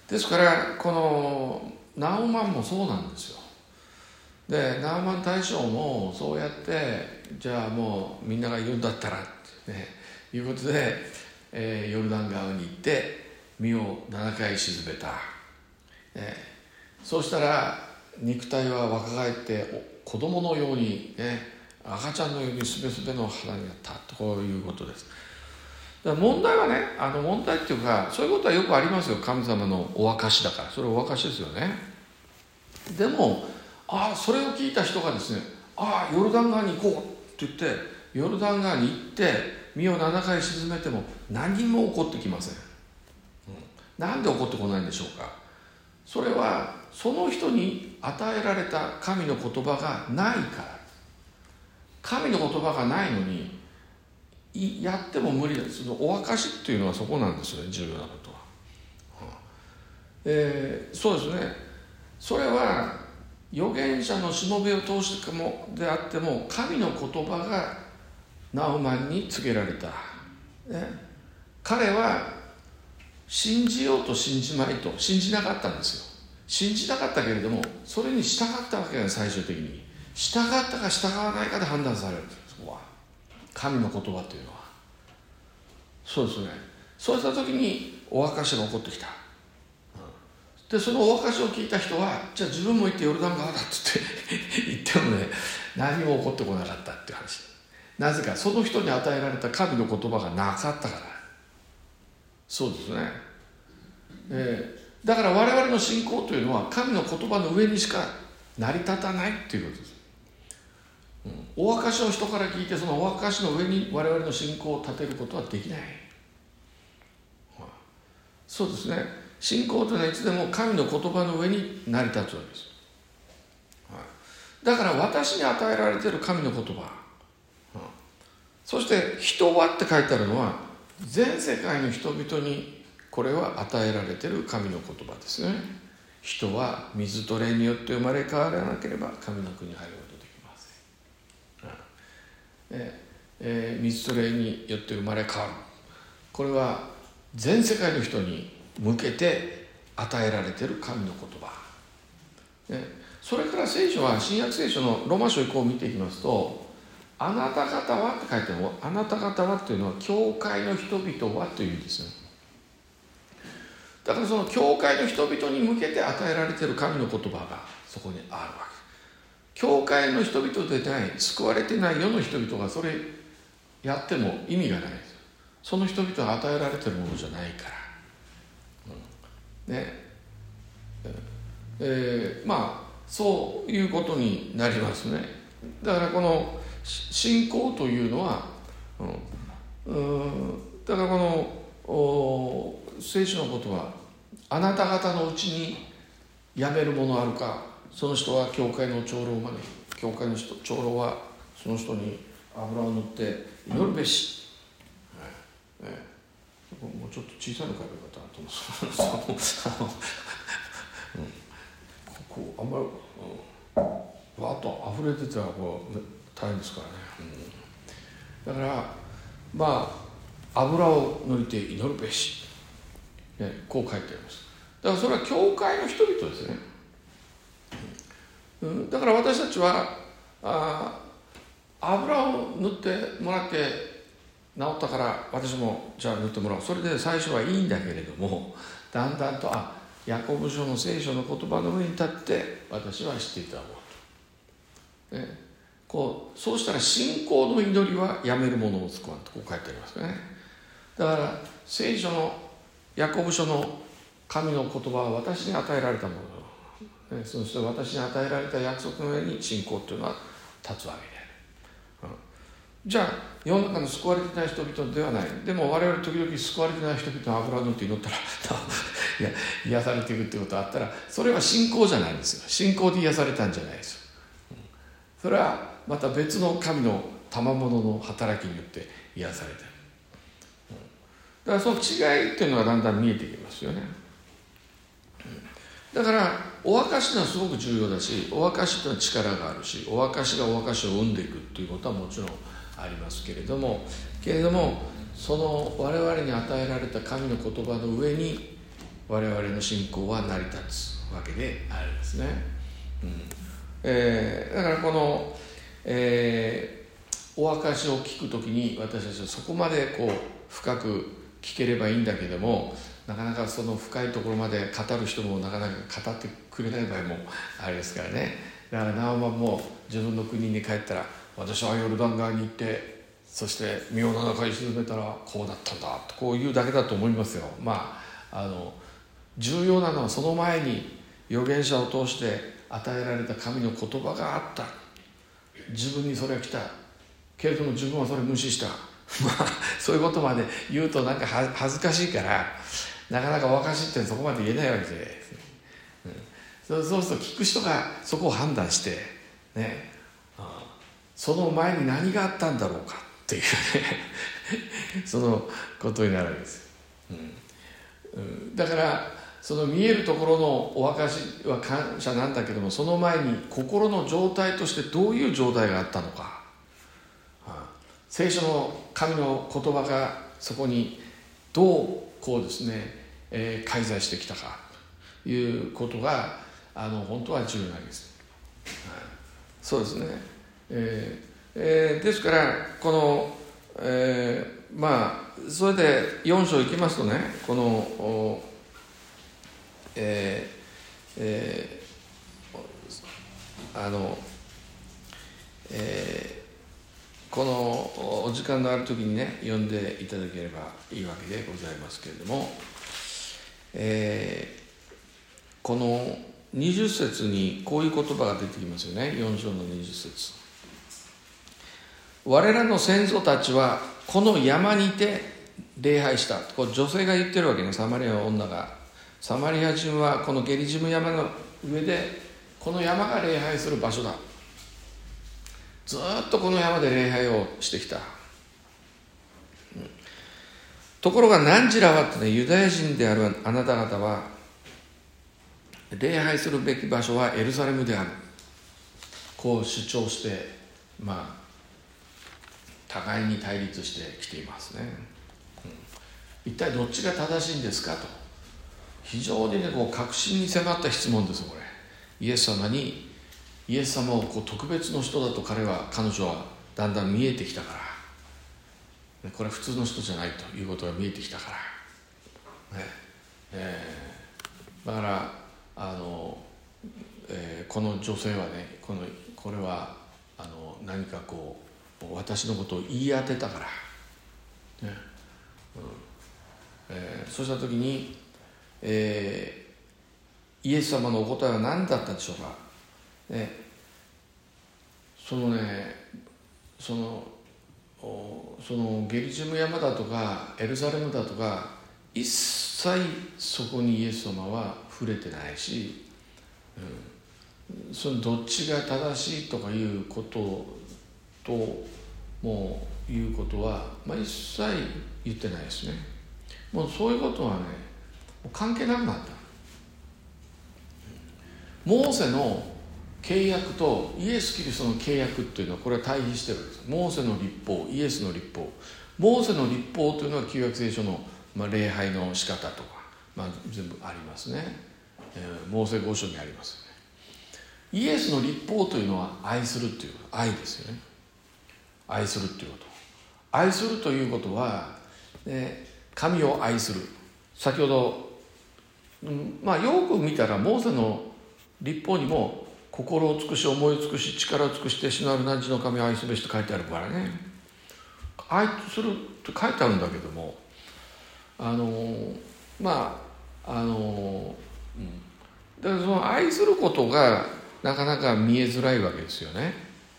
ですからこのナオマンもそうなんですよ。でナーマン大将もそうやってじゃあもうみんなが言うんだったらってねいうことで、えー、ヨルダン川に行って身をななかい沈めた、ね、そうしたら肉体は若返って子供のように、ね、赤ちゃんのようにすべすべの肌になったとこういうことです。だから問題はね、あの問題っていうかそういうことはよくありますよ。神様のお証だから、それお証ですよね。でもああそれを聞いた人がですね、ああヨルダン川に行こうって言ってヨルダン川に行って身をななかい沈めても何も起こってきません、うん、なんで起こってこないんでしょうか。それはその人に与えられた神の言葉がないから。神の言葉がないのにやっても無理です。そのお証っていうのはそこなんですよね、重要なことは、うんえー、そうですね。それは預言者のしもべを通してもであっても神の言葉がナオマンに告げられた、ね、彼は信じようと信じまいと信じなかったんですよ。信じなかったけれどもそれに従ったわけが最終的に従ったか従わないかで判断されるんです。そこは神の言葉というのはそうですね。そうした時にお証が起こってきた。でそのお証を聞いた人はじゃあ自分も行ってヨルダン川だって言って言ってもね何も起こってこなかったっていう話。なぜかその人に与えられた神の言葉がなかったから。そうですね、えー、だから我々の信仰というのは神の言葉の上にしか成り立たないっていうことです、うん、お証を人から聞いてそのお証の上に我々の信仰を立てることはできない、うん、そうですね。信仰というのはいつでも神の言葉の上に成り立つわけです、はい、だから私に与えられている神の言葉、うん、そそして人はって書いてあるのは全世界の人々にこれは与えられている神の言葉ですね。人は水と霊によって生まれ変わらなければ神の国に入ることできません。ええー、水と霊によって生まれ変わる、これは全世界の人に向けて与えられている神の言葉、ね、それから聖書は新約聖書のローマ書以降を見ていきますと、あなた方はって書いてあるの、あなた方はっていうのは教会の人々はという意味ですね。だからその教会の人々に向けて与えられている神の言葉がそこにあるわけ。教会の人々でない、救われてない世の人々がそれやっても意味がないです。その人々が与えられているものじゃないから、うん、ねえー、まあそういうことになりますね。だからこの信仰というのは、うん、うんだからこの聖書のことは、あなた方のうちにやめるものあるか、その人は教会の長老まで、教会の人長老はその人に油を塗って祈るべし、ねね、もうちょっと小さいの書いてよかったなと思うんですここあんまり、うん、わっと溢れてたらこう大変ですからね、うん、だからまあ油を抜いて祈るべし、ね、こう書いてあります。だからそれは教会の人々ですね、うん、だから私たちはあ油を塗ってもらって治ったから私もじゃあ塗ってもらおう、それで最初はいいんだけれども、だんだんとあヤコブ書の聖書の言葉の上に立って私は知っていたもの、ね、こうそうしたら信仰の祈りはやめるものを救わんとこう書いてありますね。だから聖書のヤコブ書の神の言葉は私に与えられたもの、ね、そして私に与えられた約束の上に信仰というのは立つわけである、うん、じゃあ世の中の救われてない人々ではない。でも我々時々救われてない人々の油を塗って祈ったらいや癒されていくってことがあったら、それは信仰じゃないんですよ。信仰で癒されたんじゃないですよ、うん、それはまた別の神の賜物の働きによって癒されている、うん、だからその違いっていうのがだんだん見えてきますよね、うん、だからお証しというのはすごく重要だし、お証しというのは力があるし、お証しがお証しを生んでいくっていうことはもちろんありますけれども、けれどもその我々に与えられた神の言葉の上に我々の信仰は成り立つわけであるんですね、うんえー、だからこの、えー、お証しを聞くときに私たちはそこまでこう深く聞ければいいんだけども、なかなかその深いところまで語る人もなかなか語ってくれない場合もあれですからね。だからナオマも自分の国に帰ったら、私はヨルダン川に行ってそして身を七回沈めたらこうだったんだとこう言うだけだと思いますよ。まああの重要なのはその前に預言者を通して与えられた神の言葉があった。自分にそれが来たけれども自分はそれを無視したまあそういうことまで言うとなんか恥ずかしいからなかなかお証しってそこまで言えないわけですね、うん、そうすると聞く人がそこを判断してね、その前に何があったんだろうかっていうねそのことになるわけです、うんうん、だからその見えるところのお証しは感謝なんだけども、その前に心の状態としてどういう状態があったのか、はあ、聖書の神の言葉がそこにどうこうですね、えー、介在してきたかということがあの本当は重要なんです、はあ、そうですね、えーえー、ですからこの、えー、まあそれでよん章いきますとね、このえーえー、あの、えー、このお時間のある時にね読んでいただければいいわけでございますけれども、えー、このにじゅっ節にこういう言葉が出てきますよね。よん章のにじゅっ節、我らの先祖たちはこの山にて礼拝した。こう女性が言ってるわけね、サマリアの女が。サマリア人はこのゲリジム山の上でこの山が礼拝する場所だ。ずっとこの山で礼拝をしてきた。 ところが何時らはってね、ユダヤ人であるあなた方は礼拝するべき場所はエルサレムである、こう主張して、まあ互いに対立してきていますね、うん、一体どっちが正しいんですかと、非常にねこう確信に迫った質問ですよこれ。イエス様にイエス様をこう特別の人だと彼は彼女はだんだん見えてきたから、これは普通の人じゃないということが見えてきたから、ねえー、だからあの、えー、この女性はねこのこれはあの何かこう私のことを言い当てたから、ねうんえー、そうした時に、えー、イエス様のお答えは何だったでしょうか、ね、そのねそのそのゲリジム山だとかエルサレムだとか一切そこにイエス様は触れてないし、うん、そのどっちが正しいとかいうことともういうことは、まあ、一切言ってないですね。もうそういうことはね関係なくなった。モーセの契約とイエス・キリストの契約っていうのはこれは対比してるんです。モーセの律法、イエスの律法。モーセの律法というのは旧約聖書の、まあ、礼拝の仕方とか、まあ、全部ありますね、えー、モーセ五書にありますよね。イエスの律法というのは愛するっていう愛ですよね。愛するっていうこと、愛するということは、ね、神を愛する。先ほど、うん、まあよく見たらモーセの律法にも心を尽くし思いを尽くし力を尽くして主なる汝の神を愛すべしと書いてあるからね、愛すると書いてあるんだけども、あのまああの、うん、だからその愛することがなかなか見えづらいわけですよね。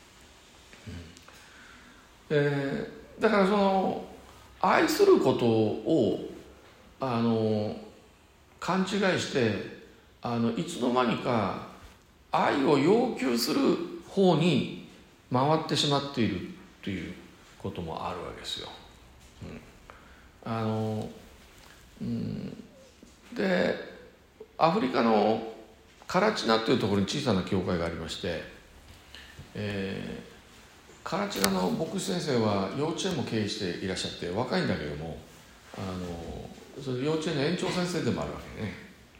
えー、だからその愛することをあの勘違いしてあのいつの間にか愛を要求する方に回ってしまっているということもあるわけですよ。うん、あの、うん、でアフリカのカラチナというところに小さな教会がありまして、えーカラチナの牧師先生は幼稚園も経営していらっしゃって若いんだけども、あのそれ幼稚園の園長先生でもあるわけね、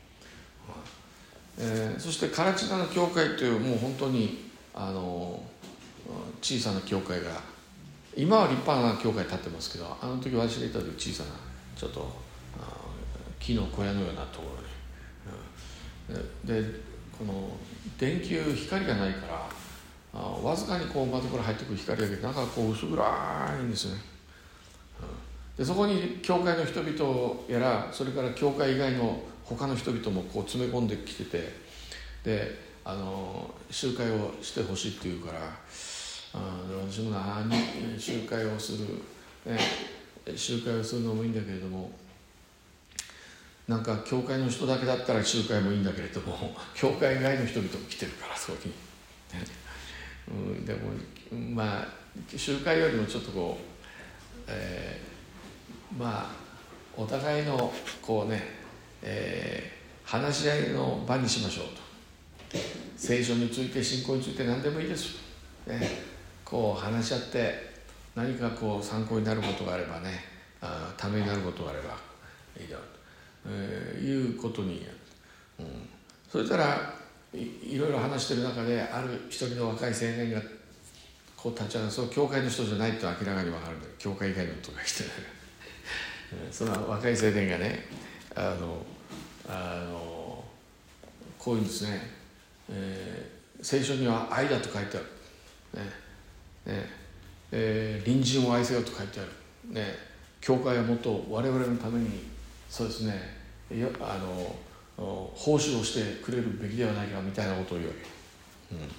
えー、そしてカラチナの教会というもう本当にあの小さな教会が今は立派な教会建ってますけど、あの時私がいた時小さなちょっと木の小屋のようなところに、うん、でこの電球光がないからわずかにこう窓から入ってくる光だけど中がこう薄暗いんですね、うん、でそこに教会の人々やらそれから教会以外の他の人々もこう詰め込んできてて、であの集会をしてほしいって言うから、あ私も何集会をする、ね、集会をするのもいいんだけれども、なんか教会の人だけだったら集会もいいんだけれども教会以外の人々も来てるからそこにうん、でもまあ集会よりもちょっとこう、えー、まあお互いのこうね、えー、話し合いの場にしましょうと。聖書について信仰について何でもいいです、ね、こう話し合って何かこう参考になることがあればね、あためになることがあればいいだろうと、えー、いうことに、うん、そしたらい, いろいろ話してる中である一人の若い青年がこう立ち上がる。そう教会の人じゃないと明らかに分かるんだけど、教会以外の人が来てその若い青年がねあのあのこういうんですね、えー、聖書には愛だと書いてある、ねねえー、隣人を愛せよと書いてある、ね、教会はもっと我々のためにそうですねあの奉仕をしてくれるべきではないかみたいなことを言うわけ、うんね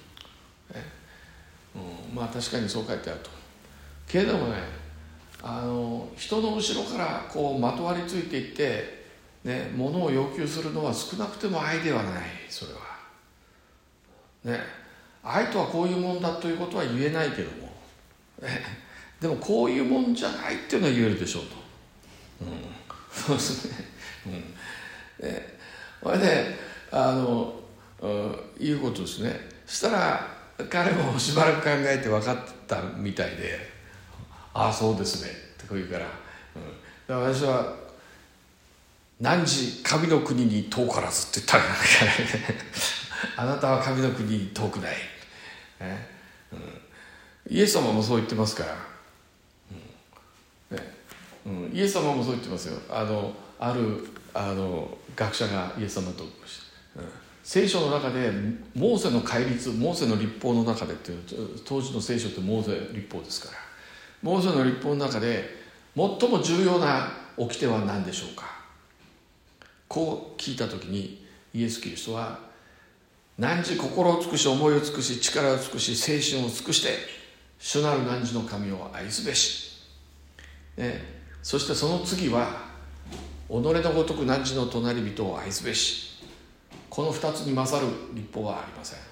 うん、まあ確かにそう書いてあると。けれどもね、あの人の後ろからこうまとわりついていって、ね、物を要求するのは少なくても愛ではない。それはね、愛とはこういうもんだということは言えないけども、ねでもこういうもんじゃないっていうのは言えるでしょうと、うん、そうですね、うん、でこれであの、うん、いうことですね。そしたら彼もしばらく考えて分かったみたいで、ああそうですねってこう言うから、うん、だから私は汝神の国に遠からずって言ったらあなたは神の国に遠くない、ね、うん、イエス様もそう言ってますから、うんねうん、イエス様もそう言ってますよ。あのあるあの学者がイエス様と、うん、聖書の中でモーセの戒律、モーセの律法の中でっていう、当時の聖書ってモーセ律法ですから、モーセの律法の中で最も重要な掟は何でしょうか。こう聞いた時にイエス・キリストは、汝心を尽くし思いを尽くし力を尽くし精神を尽くして主なる汝の神を愛すべし、ね、そしてその次は己のごとく汝の隣人を愛すべし、この二つに勝る律法はありません。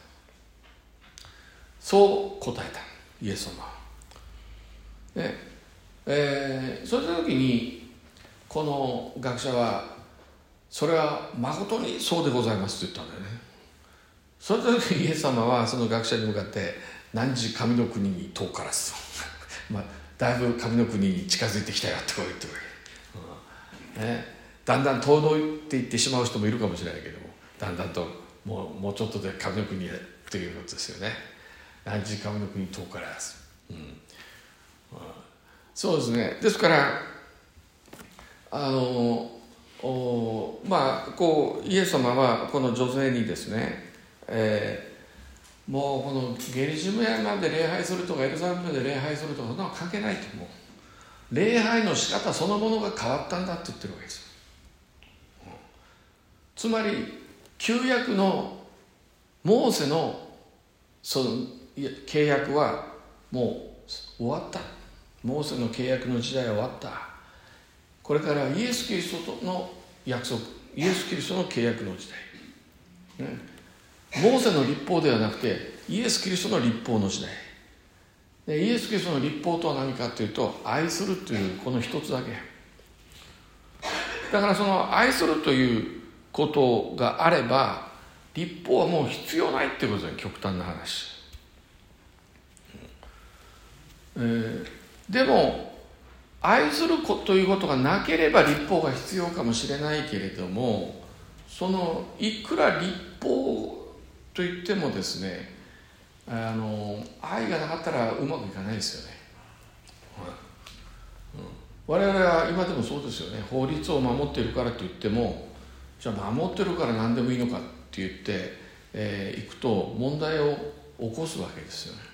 そう答えたイエス様は、ねえー、そういった時にこの学者は、それは誠にそうでございますと言ったんだよね。その時にイエス様はその学者に向かって、汝神の国に遠からずまあだいぶ神の国に近づいてきたよってこう言ってるわけ、うんね、だんだん遠のいていってしまう人もいるかもしれないけども、だんだんともう、もうちょっとで神の国へということですよね。汝神の国に遠からず、うんうん、そうですね。ですからあのおまあこうイエス様はこの女性にですね、えー、もうこのゲリジム山で礼拝するとかエルサレムで礼拝するとかそんなの関係ないと、もう礼拝の仕方そのものが変わったんだって言ってるわけです、うん、つまり旧約のモーセのその契約はもう終わった。モーセの契約の時代は終わった。これからイエス・キリストとの約束、イエス・キリストの契約の時代、ね、モーセの律法ではなくてイエス・キリストの律法の時代で、イエス・キリストの律法とは何かというと、愛するというこの一つだけだから、その愛するということがあれば律法はもう必要ないっていうことですよ、極端な話、えー、でも愛するということがなければ律法が必要かもしれないけれども、そのいくら律法といってもですね、あの愛がなかったらうまくいかないですよね、うん、我々は今でもそうですよね。法律を守っているからといっても、じゃあ守ってるから何でもいいのかって言って、えー、いくと問題を起こすわけですよね、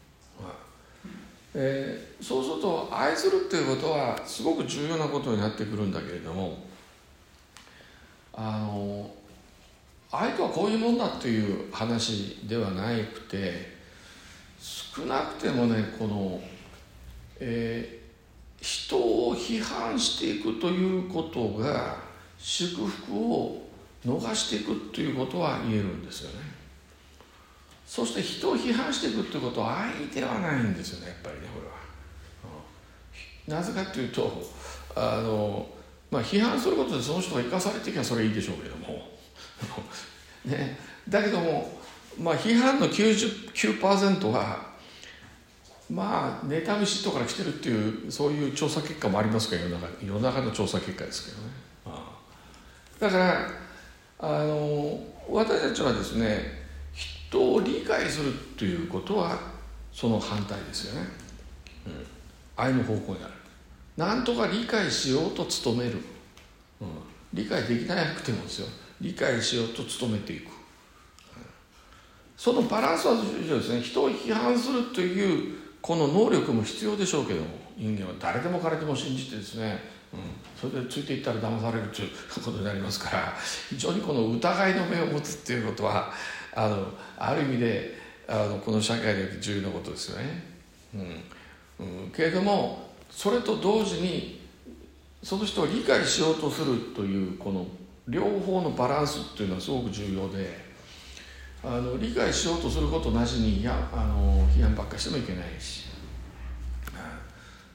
えー、そうすると愛するっていうことはすごく重要なことになってくるんだけれども、あの愛とはこういうもんだっていう話ではなくて、少なくてもね、この、えー、人を批判していくということが祝福を逃していくということは言えるんですよね。そして人を批判していくということは愛ではないんですよね、やっぱりね、これは、うん、なぜかというと、あの、まあ、批判することでその人が生かされていけばそれはいいでしょうけどもね、だけども、まあ、批判の きゅうじゅうきゅうパーセント はまあ妬み嫉妬から来てるっていう、そういう調査結果もありますから、世の中世の中の調査結果ですけどね、ああだからあの私たちはですね、人を理解するということはその反対ですよね、うん、愛の方向にある。なんとか理解しようと努める、うん、理解できなくてもですよ、理解しようと努めていく、うん、そのバランスは重要ですね。人を批判するというこの能力も必要でしょうけども、人間は誰でも彼でも信じてですね、うん、それでついていったら騙されるということになりますから、非常にこの疑いの目を持つっていうことはあのある意味であのこの社会で重要なことですよね、うんうん、けれどもそれと同時にその人を理解しようとするというこの両方のバランスっていうのはすごく重要で、あの理解しようとすることなしにいやあの批判ばっかりしてもいけないし、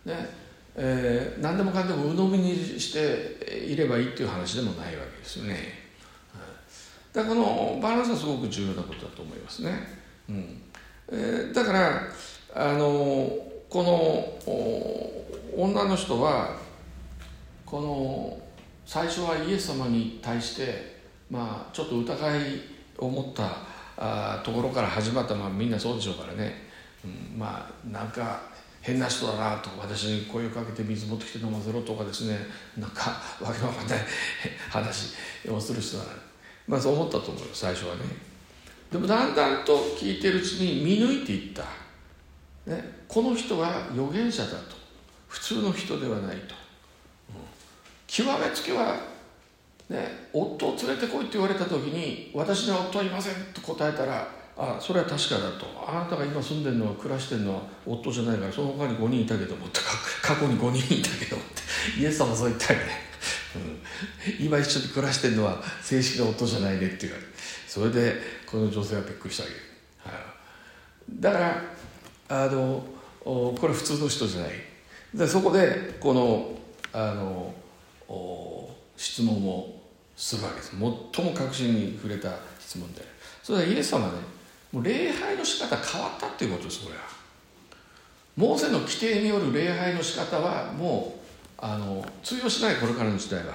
ねえー、何でもかんでも鵜呑みにしていればいいっていう話でもないわけですよね。だからこのバランスはすごく重要なことだと思いますね。うんえー、だからあのこの女の人はこの最初はイエス様に対してまあちょっと疑いを持ったあところから始まった、まあ、みんなそうでしょうからね、うん、まあなんか変な人だなと、私に声をかけて水持ってきて飲ませろとかですね、なんかわけのわかんない話をする人だな、まあそう思ったと思うよ最初はね。でもだんだんと聞いてるうちに見抜いていった、ね、この人は預言者だと、普通の人ではないと、うん、極めつけは、ね、夫を連れてこいって言われた時に私には夫はいませんと答えたら、あそれは確かだと、あなたが今住んでるのは暮らしてるのは夫じゃないから、その他にごにんいたけどもって、過去にごにんいたけどもってイエス様そう言ったよね、うん、今一緒に暮らしてるのは正式な夫じゃないねって言われて、それでこの女性はびっくりしたわけ、はい、だからあのこれ普通の人じゃないで、そこでこのあの質問をするわけです。最も確信に触れた質問である。それはイエス様ね、もう礼拝の仕方変わったっていうことです。これはモーセの規定による礼拝の仕方はもうあの通用しない、これからの時代は。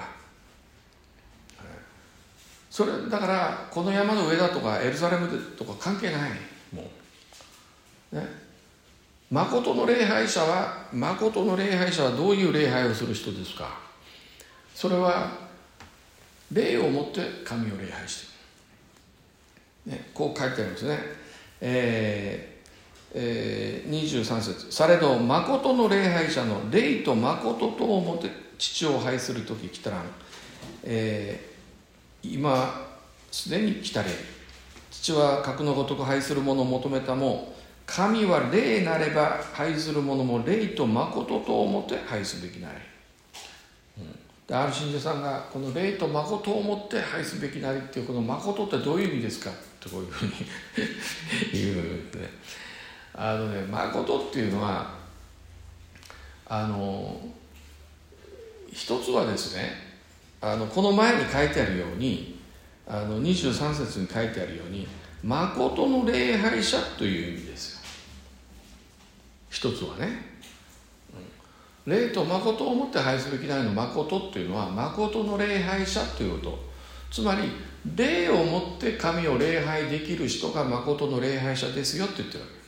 それだからこの山の上だとかエルサレムとか関係ない、もうね。誠の礼拝者は誠の礼拝者はどういう礼拝をする人ですか。それは礼をもって神を礼拝している、ね、こう書いてありますね。えーえー、にじゅうさん節、されど誠の礼拝者の礼と誠とをもって父を拝するとき来たらん、えー今すでに来たれ、父は格のごとく拝する者を求めたも、神は霊なれば拝する者も霊と誠と思って拝すべきなり、うん、である信者さんがこの霊と誠を思って拝すべきなりっていうこの誠ってどういう意味ですかってこういうふうに言うんでね、あのね誠っていうのはあの一つはですね、あのこの前に書いてあるように、あのにじゅうさん節に書いてあるように誠の礼拝者という意味ですよ。一つはね、うん、礼と誠をもって拝すべきなりの誠っていうのは誠の礼拝者ということ、つまり礼をもって神を礼拝できる人が誠の礼拝者ですよって言ってるわ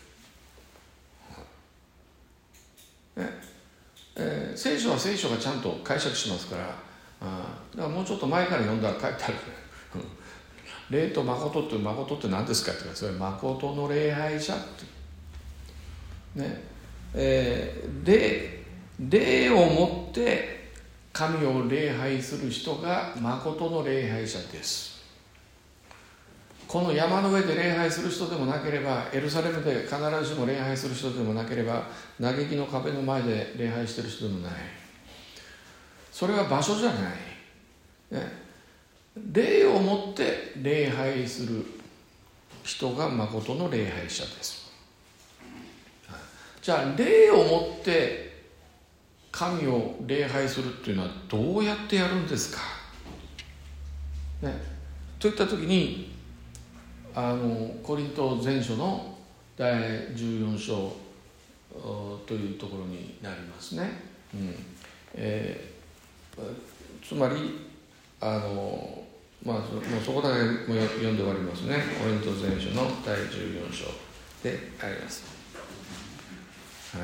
け、ねえー、聖書は聖書がちゃんと解釈しますから、あだからもうちょっと前から読んだら書いてある礼と誠って誠って何ですかって言うと、それ誠の礼拝者ってね、えー、礼礼をもって神を礼拝する人が誠の礼拝者です。この山の上で礼拝する人でもなければ、エルサレムで必ずしも礼拝する人でもなければ、嘆きの壁の前で礼拝している人でもない、それは場所じゃない、ね、礼をもって礼拝する人が誠の礼拝者です。じゃあ礼をもって神を礼拝するっていうのはどうやってやるんですか、ね、といった時にあのコリント前書のだいじゅうよん章というところになりますね、うんえー、つまりあのまあもうそこだけも読んで終わりますね。コリント前書のだいじゅうよん章であります、はい、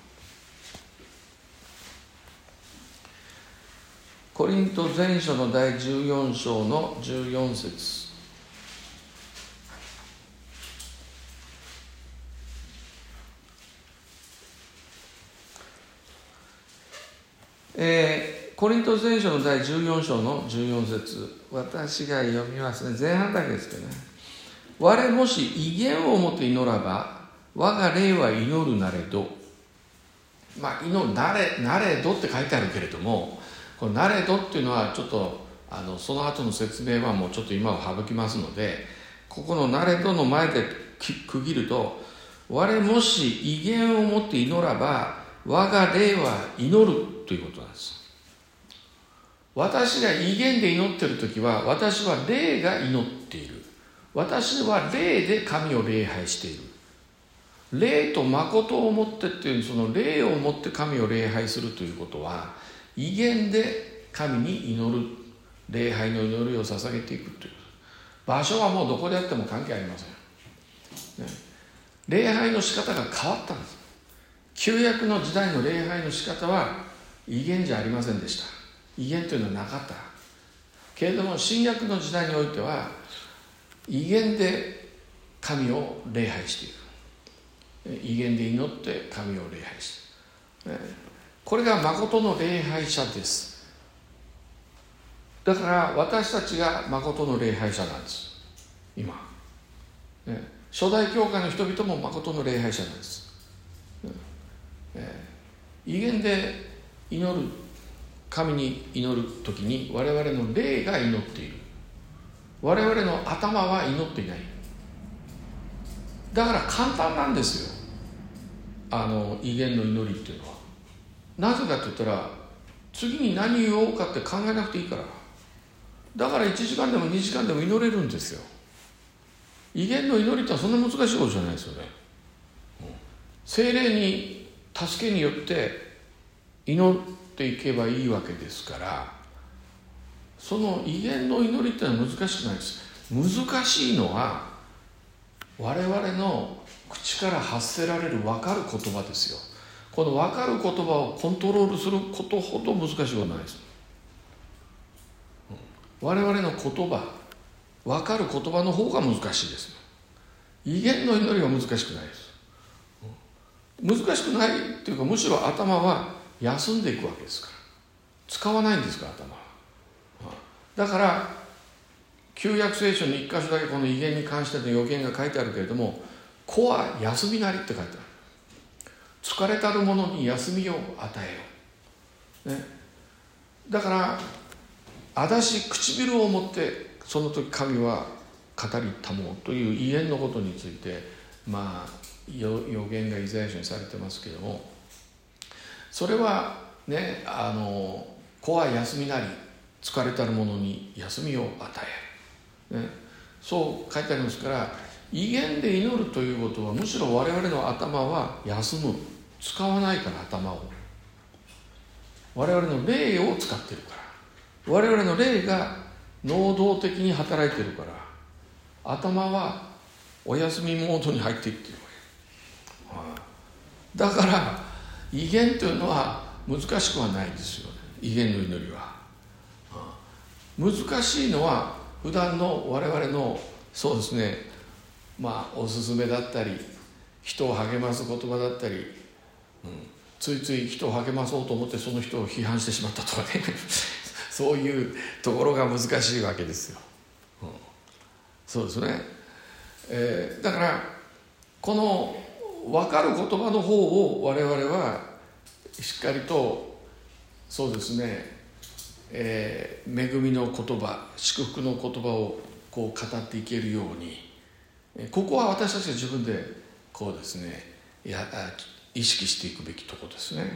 コリント前書のだいじゅうよん章のじゅうよん節、えーコリント前書のだいじゅうよん章のじゅうよん節、私が読みますね。前半だけですけどね。我もし威厳をもって祈らば、我が霊は祈るなれど、まあ祈るなれなれどって書いてあるけれども、このなれどっていうのはちょっとあのその後の説明はもうちょっと今は省きますので、ここのなれどの前で区切ると、我もし威厳をもって祈らば我が霊は祈るということなんです。私が異言で祈っているときは、私は霊が祈っている。私は霊で神を礼拝している。霊と誠をもってっていう、その霊をもって神を礼拝するということは、異言で神に祈る、礼拝の祈りを捧げていくという。場所はもうどこであっても関係ありません、ね、礼拝の仕方が変わったんです。旧約の時代の礼拝の仕方は異言じゃありませんでした。異言というのはなかったけれども、新約の時代においては異言で神を礼拝している。異言で祈って神を礼拝している。これが誠の礼拝者です。だから私たちが誠の礼拝者なんです。今、ね、初代教会の人々も誠の礼拝者なんです。異言で祈る、神に祈るときに我々の霊が祈っている。我々の頭は祈っていない。だから簡単なんですよ、あの異言の祈りっていうのは。なぜかって言ったら、次に何言おうかって考えなくていいから。だからいちじかんでもにじかんでも祈れるんですよ。異言の祈りってそんな難しいことじゃないですよね。聖霊に助けによって祈っていけばいいわけですから、その異言の祈りってのは難しくないです。難しいのは我々の口から発せられる分かる言葉ですよ。この分かる言葉をコントロールすることほど難しいことないです。我々の言葉、分かる言葉の方が難しいです。異言の祈りは難しくないです。難しくないっていうか、むしろ頭は休んでいくわけですから。使わないんですから、頭は。だから旧約聖書に一箇所だけこの異言に関しての予言が書いてあるけれども、子は休みなりって書いてある。疲れたる者に休みを与えよう、ね、だから私し唇を持ってその時神は語りたもうという異言のことについて、まあ予言がイザヤ書にされてますけども、それはね、あの子は休みなり、疲れたる者に休みを与える、ね、そう書いてありますから、異言で祈るということはむしろ我々の頭は休む、使わないから。頭を我々の霊を使っているから、我々の霊が能動的に働いているから、頭はお休みモードに入っていっているわけだから、異言というのは難しくはないんですよね。異言の祈りは難しいのは普段の我々の、そうですね、まあおすすめだったり、人を励ます言葉だったり、うん、ついつい人を励まそうと思ってその人を批判してしまったとかねそういうところが難しいわけですよ、うん、そうですね、えー、だからこの分かる言葉の方を我々はしっかりと、そうですね、えー、恵みの言葉、祝福の言葉をこう語っていけるように、ここは私たちが自分でこうですね、や意識していくべきところですね、うん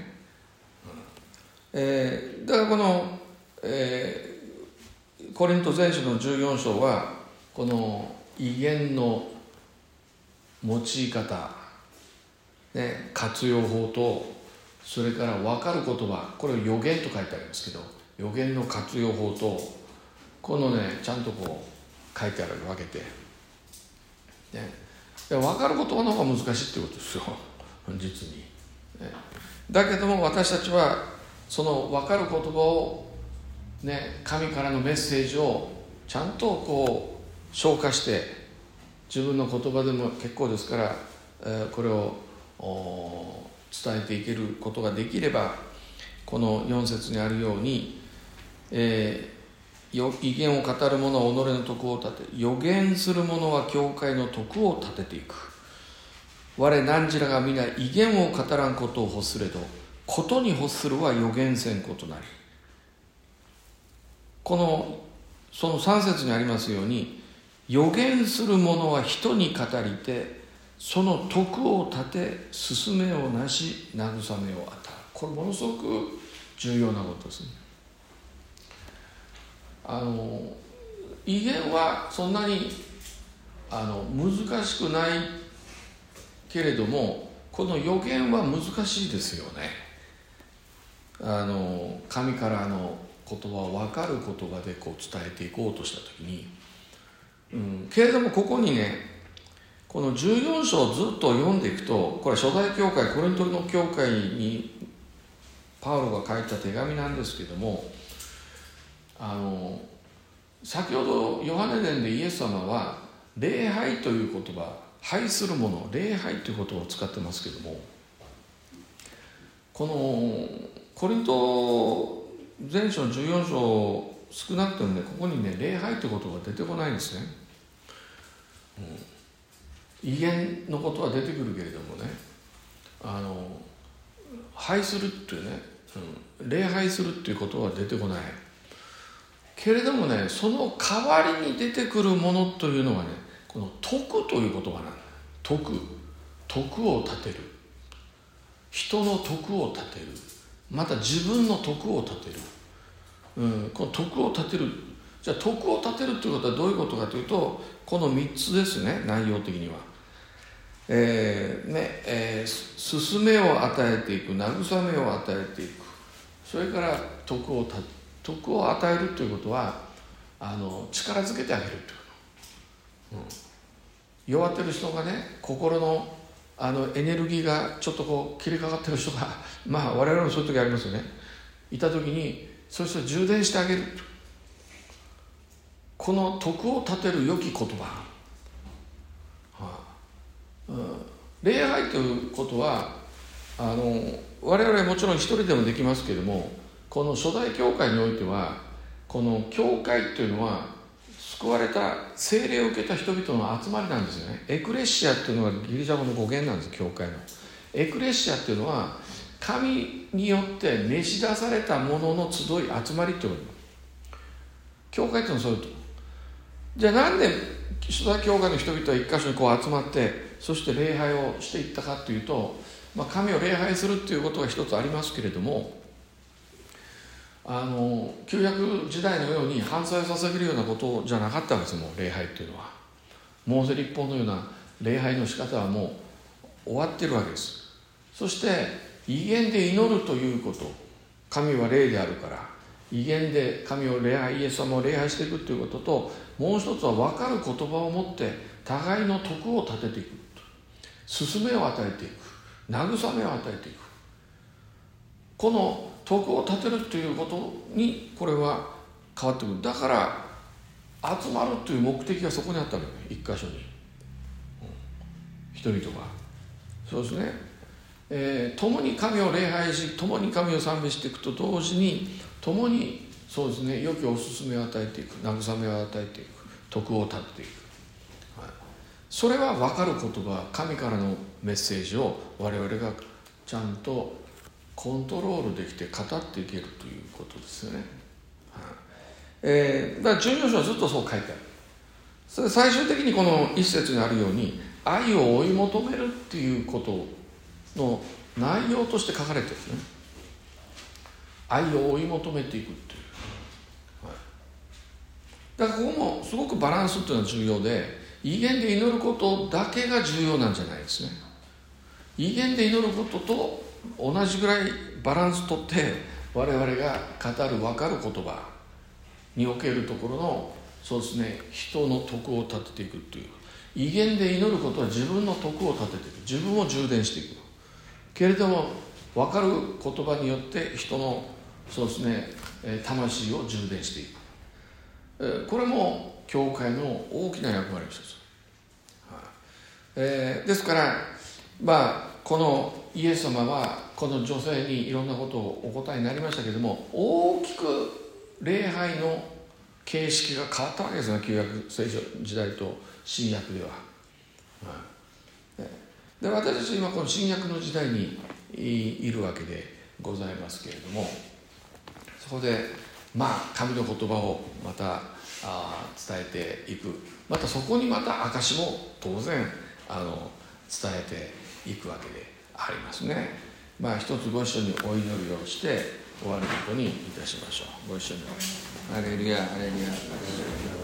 えー、だからこの、えー、コリント前書のじゅうよん章はこの異言の用い方、ね、活用法と、それから分かる言葉、これを予言と書いてありますけど、予言の活用法と、このねちゃんとこう書いてあるわけで、ね、分かる言葉の方が難しいってことですよ実に、ね、だけども私たちはその分かる言葉を、ね、神からのメッセージをちゃんとこう消化して、自分の言葉でも結構ですから、えー、これを伝えていけることができれば、このよん節にあるように、えー、異言を語る者は己の徳を立て、予言する者は教会の徳を立てていく。我汝らが皆異言を語らんことを欲すれど、ことに欲するは予言せんことなり。このそのさん節にありますように、予言する者は人に語りて、 その徳を立て進めをなし慰めを与える。これものすごく重要なことですね。あの威厳はそんなにあの難しくないけれども、この予言は難しいですよね。あの神からの言葉を分かる言葉でこう伝えていこうとしたときに、うん、けれどもここにね、このじゅうよん章をずっと読んでいくと、これは初代教会コリントの教会にパウロが書いた手紙なんですけども、あの先ほどヨハネ伝でイエス様は礼拝という言葉、拝するもの、礼拝という言葉を使ってますけども、このコリント前書のじゅうよん章少なくともね、ここにね礼拝という言葉が出てこないんですね。うん、威厳のことは出てくるけれどもね、あの拝するっていうね、うん、礼拝するっていうことは出てこない。けれどもね、その代わりに出てくるものというのはね、この徳という言葉なんだ。徳、徳を立てる、人の徳を立てる、また自分の徳を立てる、うん、この徳を立てる。じゃあ徳を立てるということはどういうことかというと、このみっつですね、内容的には。えーねえー、進めを与えていく、慰めを与えていく、それから徳をた徳を与えるということは、あの力づけてあげるということ、うん、弱ってる人がね、心のあのエネルギーがちょっとこう切れかかってる人が、まあ我々もそういう時ありますよね。いた時にそういう人を充電してあげる。この徳を立てる良き言葉、はあうん、礼拝ということは、あの我々はもちろん一人でもできますけれども、この初代教会においては、この教会というのは救われた聖霊を受けた人々の集まりなんですよね。エクレシアというのがギリシャ語の語源なんです。教会のエクレシアというのは神によって召し出されたものの集い、集まりということ。教会というのはそういうこと。じゃあなんで初代教会の人々は一箇所にこう集まって、そして礼拝をしていったかというと、まあ、神を礼拝するということが一つありますけれども、あの旧約時代のように犯罪を捧げるようなことじゃなかったわけですよ。もう礼拝っていうのはモーセ立法のような礼拝の仕方はもう終わってるわけです。そして威厳で祈るということ、神は霊であるから威厳で神を礼拝、イエス様を礼拝していくということと、もう一つは分かる言葉を持って互いの徳を立てていく、勧めを与えていく、慰めを与えていく、この徳を立てるということにこれは変わってくる。だから集まるという目的がそこにあったわけね、一箇所に、うん、人々がそうですね、えー、共に神を礼拝し、共に神を賛美していくと同時に、共にそうですね、良きお勧めを与えていく、慰めを与えていく、徳を立てていく、はい、それは分かる言葉、神からのメッセージを我々がちゃんとコントロールできて語っていけるということですよね。はい、えー、だからじゅうよん章はずっとそう書いてある。それ最終的にこの一節にあるように、愛を追い求めるっていうことの内容として書かれてるんですね。愛を追い求めていくっていう、はい、だからここもすごくバランスっていうのは重要で、威厳で祈ることだけが重要なんじゃないですね。威厳で祈ることと同じぐらいバランスとって我々が語る分かる言葉におけるところの、そうですね、人の徳を立てていくという、威厳で祈ることは自分の徳を立てていく、自分を充電していくけれども、分かる言葉によって人のそうですね、魂を充電していく、これも教会の大きな役割の一つ、はい、えー、ですからまあこのイエス様はこの女性にいろんなことをお答えになりましたけれども、大きく礼拝の形式が変わったわけですね、旧約聖書時代と新約では。で、私たち今この新約の時代にいるわけでございますけれども、そこでまあ神の言葉をまたあ伝えていく、またそこにまた証も当然あの伝えていくわけでありますね。まあ一つご一緒にお祈りをして終わることにいたしましょう。ご一緒に。アレルヤ、アレルヤ、アレルヤ。